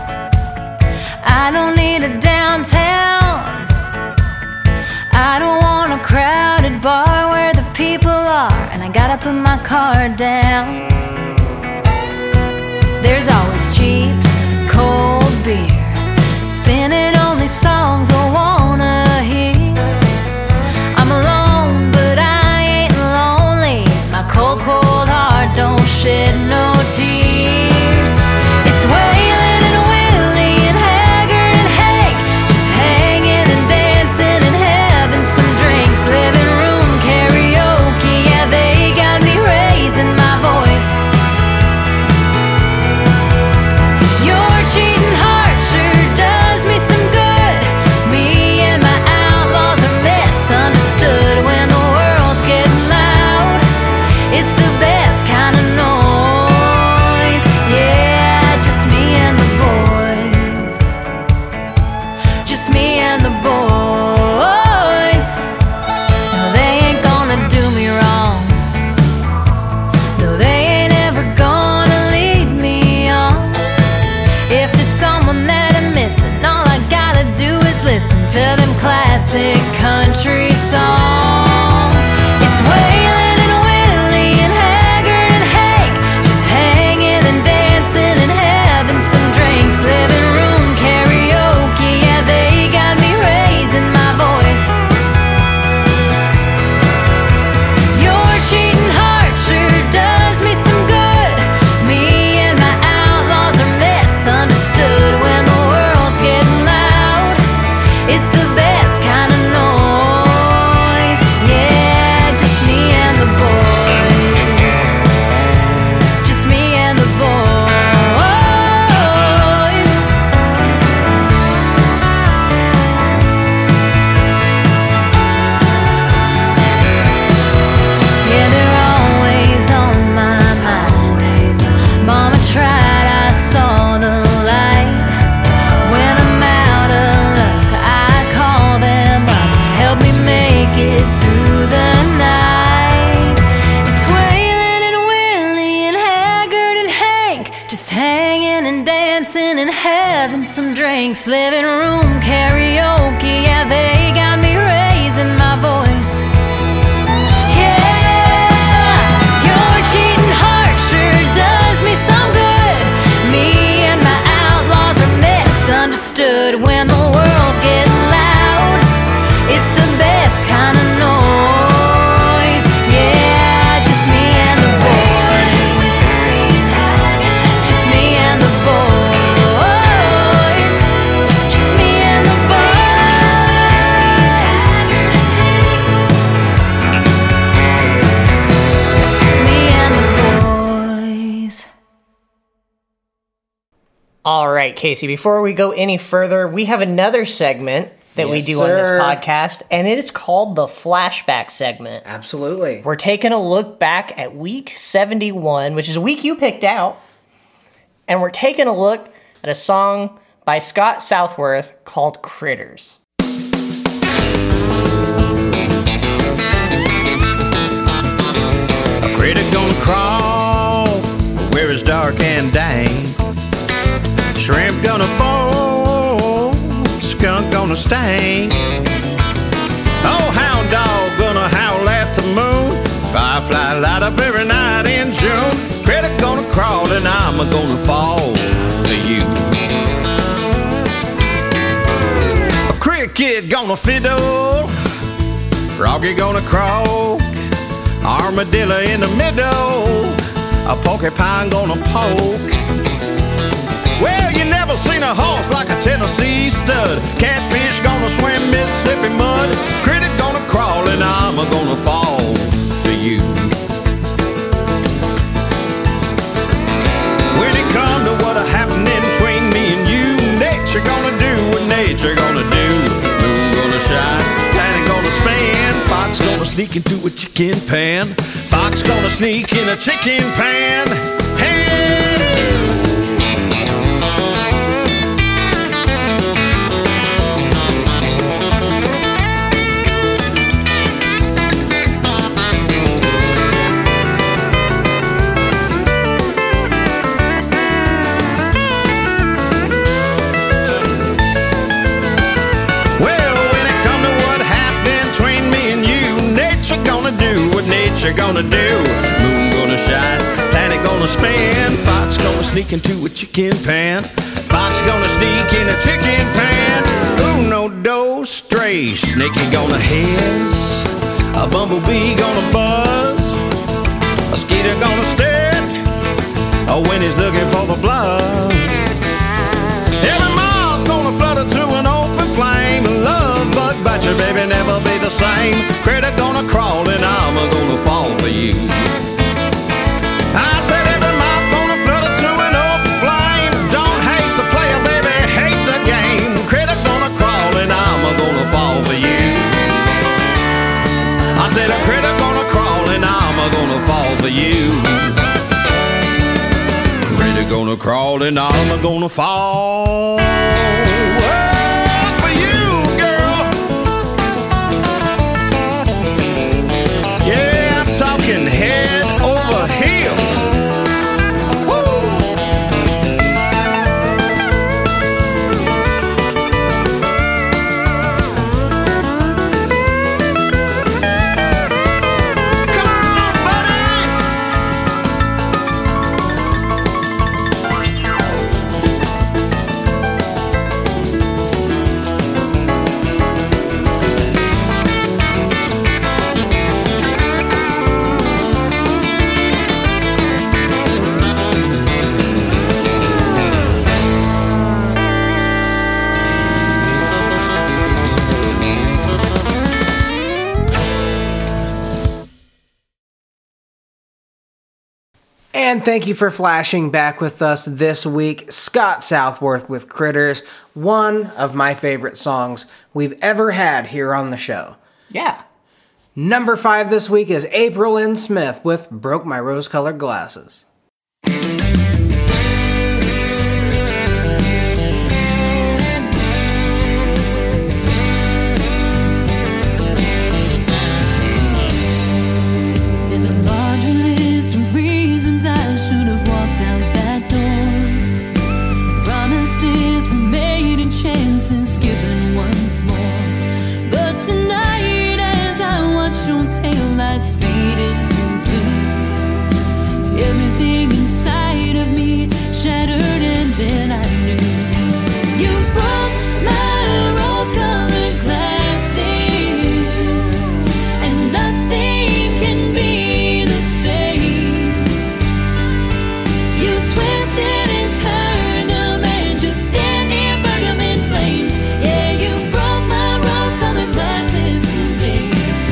Speaker 9: I don't need a downtown. I don't want a crowded bar where the people are, and I gotta put my card down. There's always cheap, cold beer, spinning only songs I wanna hear. I'm alone, but I ain't lonely. My cold, cold heart don't shed no tears. It's Waylon and Willie and Haggard and Hank, just hanging and dancing and having some drinks. Living room karaoke, yeah, they got me raising my voice. Your cheating heart Frank's living room karaoke. Yeah, they got me raising my voice. Yeah, your cheating heart sure does me some good. Me and my outlaws are misunderstood. When the world's getting loud, it's the best kind of noise. Yeah, just me and the boys. Just me and the boys. Just me and the boys. Me and the boys.
Speaker 2: All right, Casey, before we go any further, we have another segment that we
Speaker 1: Yes,
Speaker 2: do on this
Speaker 1: sir.
Speaker 2: podcast, and it's called the flashback segment.
Speaker 1: Absolutely.
Speaker 2: We're taking a look back at week 71, which is a week you picked out, and we're taking a look at a song by Scott Southworth called Critters.
Speaker 3: A critter gonna crawl where it's dark and dank. Shrimp gonna boil, skunk gonna stink. Oh, hound dog gonna howl at the moon. Firefly light up every night in June. Critter gonna crawl and I'm gonna fall for you. A cricket gonna fiddle, froggy gonna croak, armadillo in the middle, a porcupine gonna poke. Well, you never seen a horse like a Tennessee stud. Catfish gonna swim Mississippi mud. Critter gonna crawl and I'm gonna fall for you. When it come to what happening between me and you, nature gonna do what nature gonna do. Moon gonna shine, planet gonna spin. Fox gonna sneak into a chicken pan. Fox gonna sneak in a chicken pan. Hey! Nature gonna do, moon gonna shine, planet gonna spin, fox gonna sneak into a chicken pan, fox gonna sneak in a chicken pan. Uno, dos, tres, snakey gonna hiss, a bumblebee gonna buzz, a skeeter gonna stick, when he's looking for the blood. Every moth gonna flutter to an open flame. Love bug bite you, baby, never be the same. Critter gonna crawl and I'm gonna fall for you. I said every moth gonna flutter to an open flame. Don't hate the player, baby, hate the game. Critter gonna crawl and I'm gonna fall for you. I said a critter gonna crawl and I'm gonna fall for you. Critter gonna crawl and I'm gonna fall. For you, girl. Yeah, I'm talking head over heels.
Speaker 1: And thank you for flashing back with us this week. Scott Southworth with Critters, one of my favorite songs we've ever had here on the show.
Speaker 2: Yeah.
Speaker 1: Number 5 this week is April Lynn Smith with Broke My Rose-Colored Glasses.
Speaker 8: There's a laundry list of reasons I should have walked out that door. Promises were made and chances given once more. But tonight, as I watched your taillights fade into blue, everything inside of me shattered, and then I knew you broke my rose-colored glasses, and nothing can be the same. You twisted and turned them and just damn near burned them in flames. Yeah, you broke my rose-colored glasses today.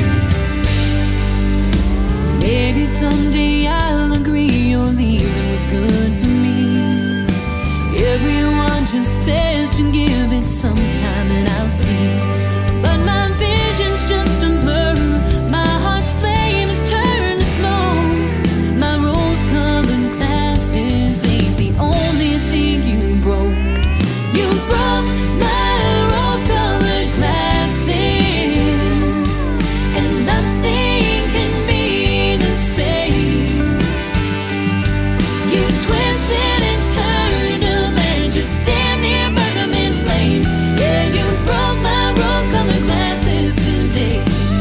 Speaker 8: Maybe someday I'll agree your leaving was good for me. Everyone just says to give it some time and I'll see. But my vision's just a blur. My heart's flame has turned to smoke. My rose-colored glasses ain't the only thing you broke. You broke my rose-colored glasses, and nothing can be the same. You twisted and turned them and just damn near burned them in flames. Yeah, you broke my rose-colored glasses today.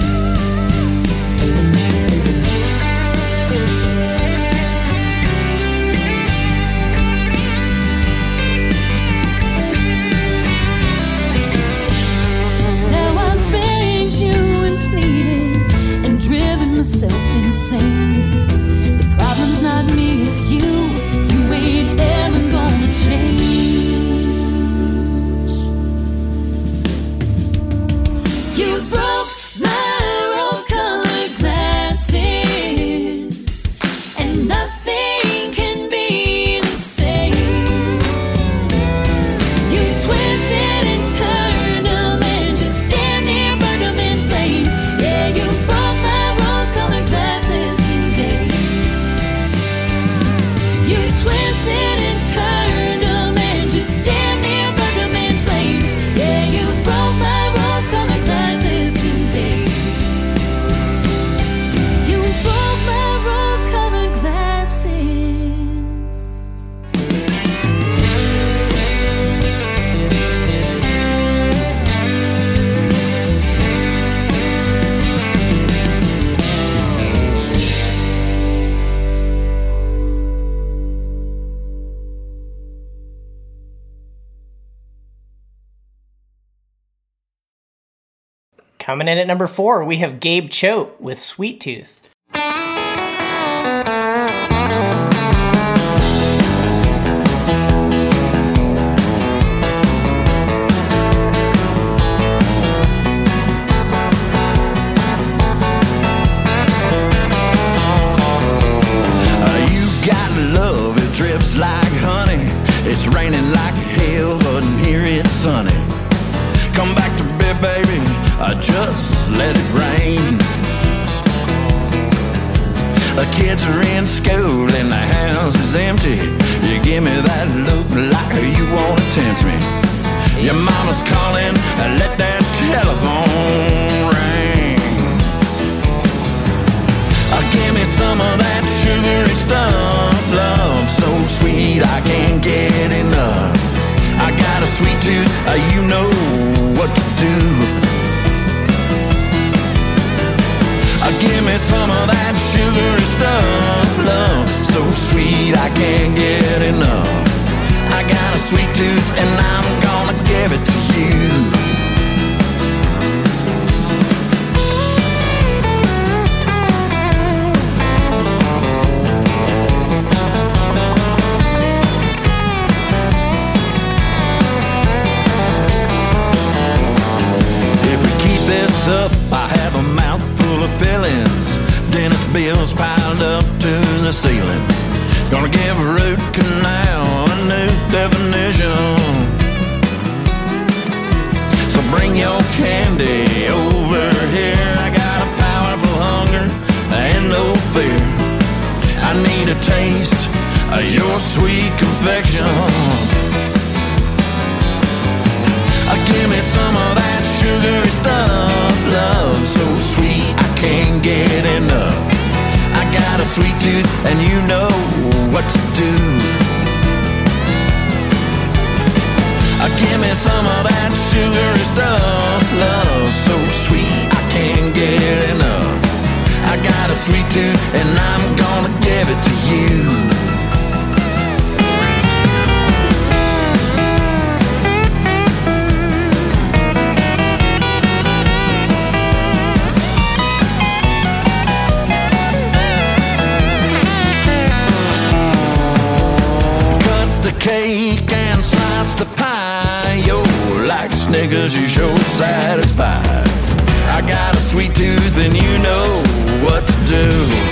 Speaker 8: Now I've begged you and pleaded and driven myself insane. The problem's not me, it's you. You ain't ever gonna change. You broke my rose-colored glasses, and nothing can be the same. You twisted and turned them and just damn near burned them in flames. Yeah, you broke my rose-colored glasses today. You twisted and turned them and just damn near burned them in flames. Yeah, you broke my rose-colored glasses today. You broke my rose-colored glasses.
Speaker 2: Coming in at number 4, we have Gabe Choate with Sweet Tooth.
Speaker 3: You got love, it drips like honey. It's raining like hell, but in here it's sunny. Come back to bed, baby, I just let it rain. The kids are in school and the house is empty. You give me that look like you want to tempt me. Your mama's calling, let that telephone ring. Give me some of that sugary stuff, love so sweet I can't get enough. I got a sweet tooth, you know what to do. Give me some of that sugary stuff, love so sweet I can't get enough. I got a sweet tooth and I'm gonna give it to you. Up, I have a mouthful of fillings, dentist bills piled up to the ceiling. Gonna give a root canal a new definition. So bring your candy over here. I got a powerful hunger and no fear. I need a taste of your sweet confection. Give me some of that sugary stuff, love so sweet I can't get enough. I got a sweet tooth and you know what to do. Give me some of that 'cause you're sure satisfied. I got a sweet tooth and you know what to do.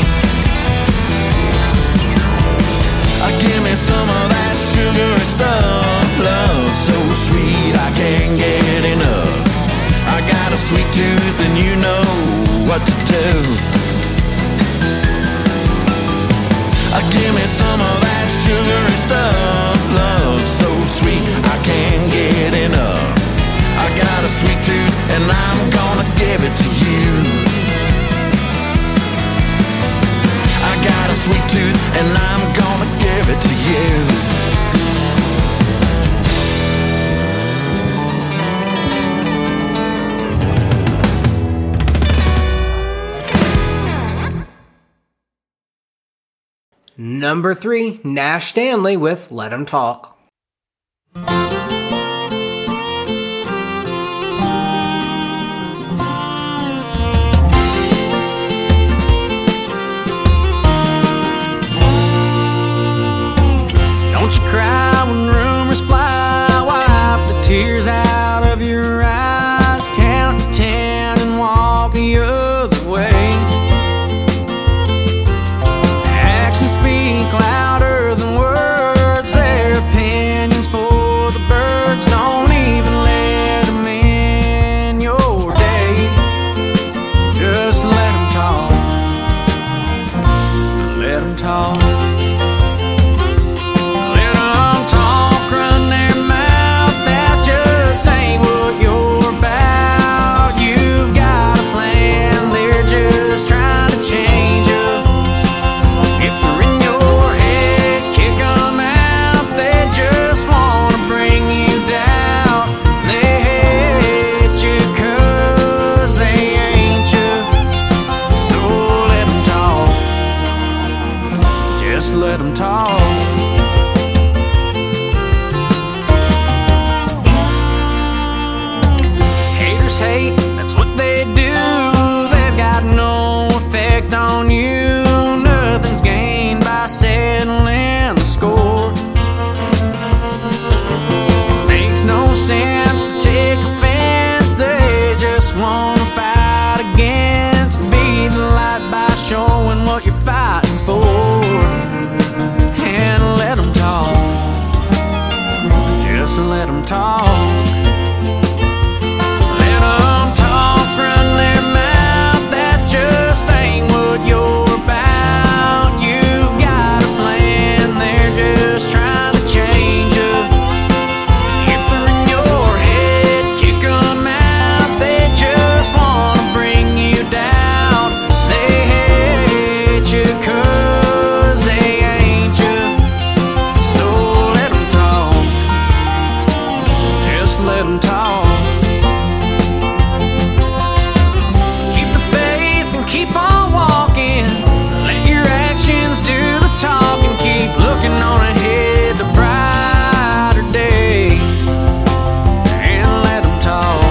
Speaker 3: Give me some of that sugar stuff, love so sweet I can't get enough. I got a sweet tooth and you know what to do. Give me some of that sugar stuff, love so sweet I can't get enough. I got a sweet tooth and I'm gonna give it to you. I got a sweet tooth and I'm gonna give it to you.
Speaker 1: Number 3, Nash Stanley with Let 'Em Talk.
Speaker 7: Don't you cry when rumors fly. Wipe the tears out of your eyes. Count to 10 and walk the other way. Actions speak louder than words. Their opinions for the birds. Don't even let them in your day. Just let them talk. Let them talk. Let them talk. Haters hate, that's what they do. They've got no effect on you. Nothing's gained by settling the score. It makes no sense to take offense. They just want to fight against. Be the light by showing what you're fighting for. Let them talk. Let them talk, run their mouth. That just ain't what you're about. You've got a plan, they're just trying to change you. If they're in your head, kick them out. They just want to bring you down. They hate you 'cause they ain't you. So let them talk. Let them talk. Keep the faith and keep on walking. Let your actions do the talking. Keep looking on ahead to brighter days. And let them talk.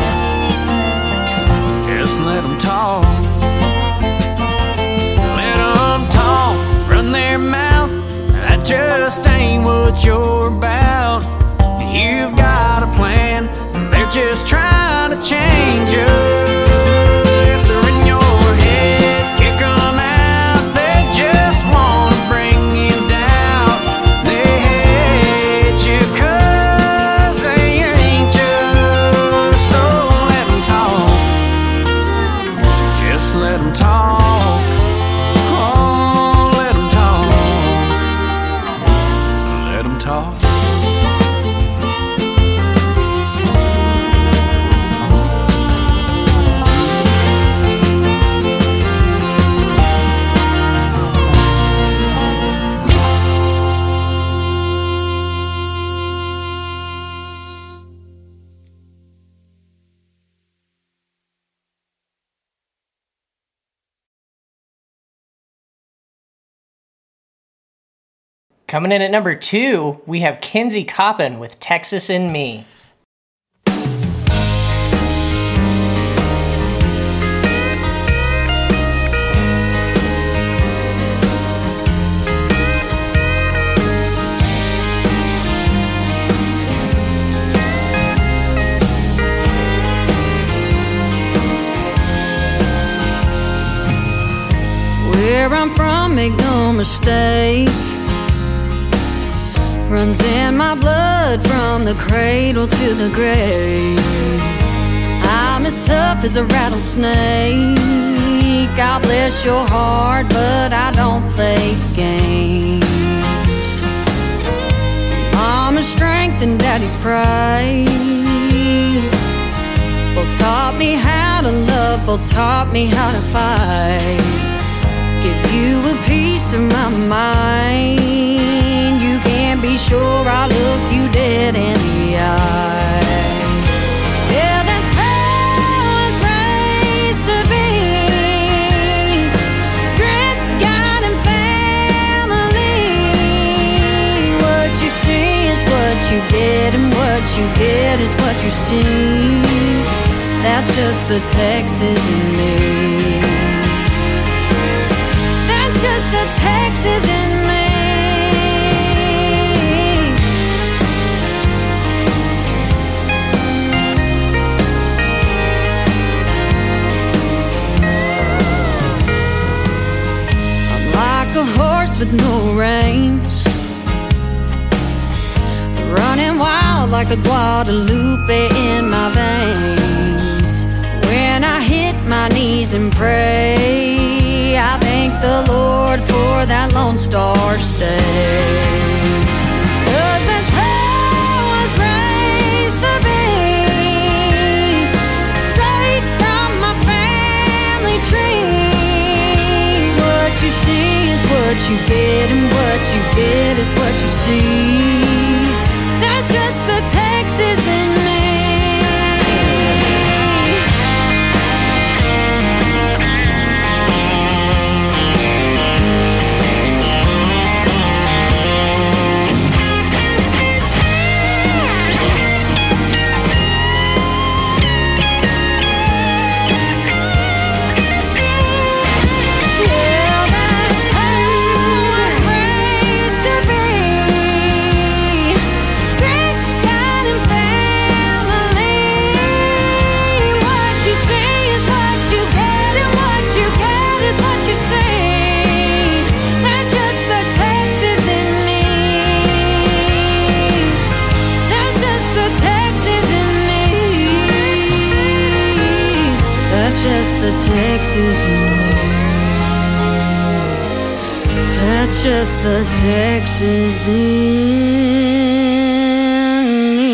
Speaker 7: Just let them talk. Let them talk. Run their mouth. That just ain't what you're about. You've got a plan, they're just trying to change you. If they're in your head, kick them out. They just want to bring you down. They hate you 'cause they ain't you. So let them talk. Just let them talk. Oh, let them talk. Let them talk.
Speaker 2: Coming in at number 2, we have Kinsey Coppin with Texas in Me.
Speaker 9: Where I'm from, make no mistake, runs in my blood from the cradle to the grave. I'm as tough as a rattlesnake. God bless your heart, but I don't play games. Mama's strength and daddy's pride both taught me how to love, both taught me how to fight. Give you a piece of my mind, you can be sure I'll look you dead in the eye. Yeah, that's how I was raised to be. Grit, God, and family. What you see is what you get, and what you get is what you see. That's just the Texas in me. That's just the Texas in me. I'm like a horse with no reins, running wild like a Guadalupe in my veins. When I hit my knees and pray, I thank the Lord for that Lone Star stay. 'Cause that's how I was raised to be, straight from my family tree. What you see is what you get, and what you get is what you see. That's just the Texas in me. That's just the Texas in me. That's just the Texas in me.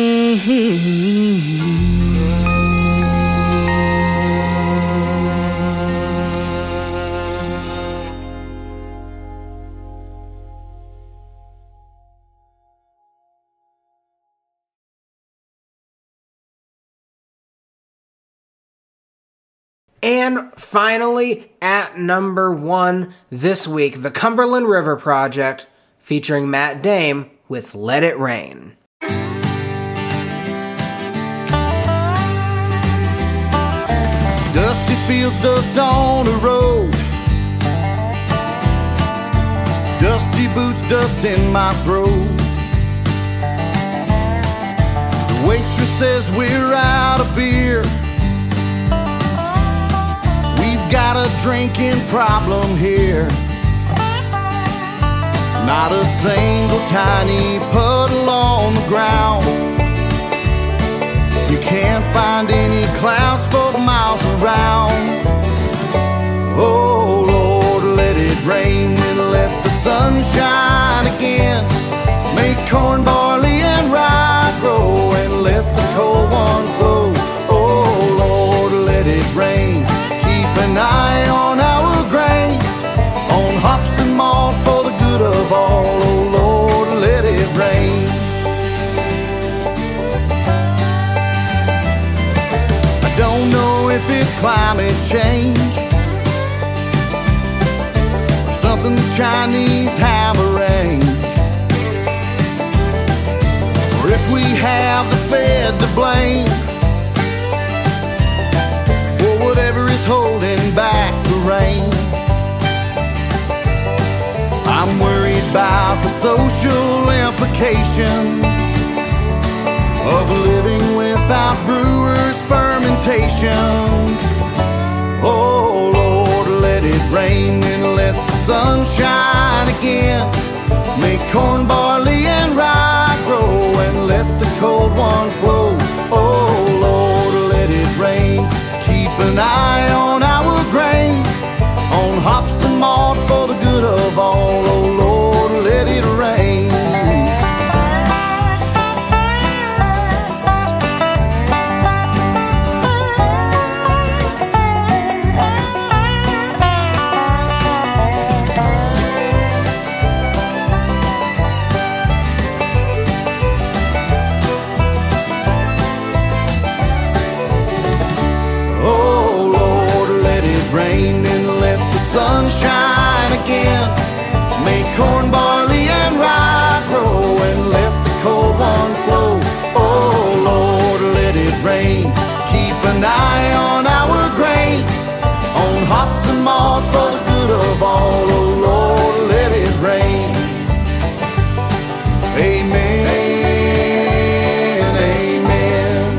Speaker 1: And finally, at number 1 this week, the Cumberland River Project, featuring Matt Dame with Let It Rain.
Speaker 3: Dusty fields, dust on the road, dusty boots, dust in my throat. The waitress says we're out of beer. We've got a drinking problem here. Not a single tiny puddle on the ground. You can't find any clouds for miles around. Oh Lord, let it rain, then let the sun shine again. Make corn, barley, and rye grow, and let the cold one flow. Oh Lord, let it rain. Keep an eye on our grain, on hops and malt for the good of all. Oh Lord, let it rain. I don't know if it's climate change or something the Chinese have arranged, or if we have the Fed to blame for whatever is holding back the rain. I'm worried about the social implications of living without brewers' fermentations. Oh Lord, let it rain, and let corn, barley, and rye grow, and let the cold one flow. Oh Lord, let it rain. Keep an eye on our grain, on hops and malt for the good of all. Oh Lord, let it rain. Sunshine again. Make corn, barley, and rye grow, and let the cold one flow. Oh Lord, let it rain. Keep an eye on our grain, on hops and malt for the good of all. Oh Lord, let it rain. Amen, amen.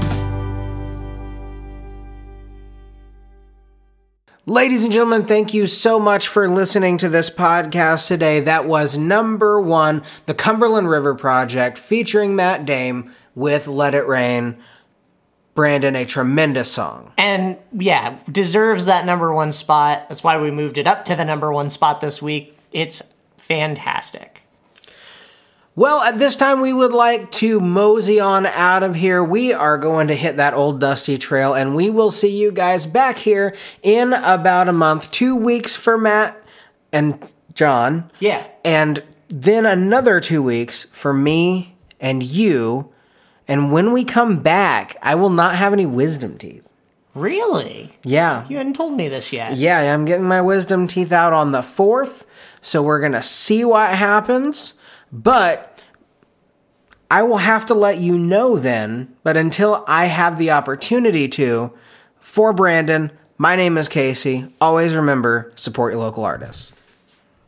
Speaker 1: Ladies and gentlemen, thank you so much for listening to this podcast today. That was number 1, the Cumberland River Project, featuring Matt Dame with Let It Rain. Brandon, a tremendous song.
Speaker 2: And yeah, deserves that number 1 spot. That's why we moved it up to the number 1 spot this week. It's fantastic.
Speaker 1: Well, at this time, we would like to mosey on out of here. We are going to hit that old dusty trail, and we will see you guys back here in about a month. 2 weeks for Matt and John.
Speaker 2: Yeah.
Speaker 1: And then another 2 weeks for me and you. And when we come back, I will not have any wisdom teeth.
Speaker 2: Really?
Speaker 1: Yeah.
Speaker 2: You hadn't told me this yet.
Speaker 1: Yeah, I'm getting my wisdom teeth out on the 4th, so we're going to see what happens. But I will have to let you know then. But until I have the opportunity to, for Brandon, my name is Casey. Always remember, support your local artists.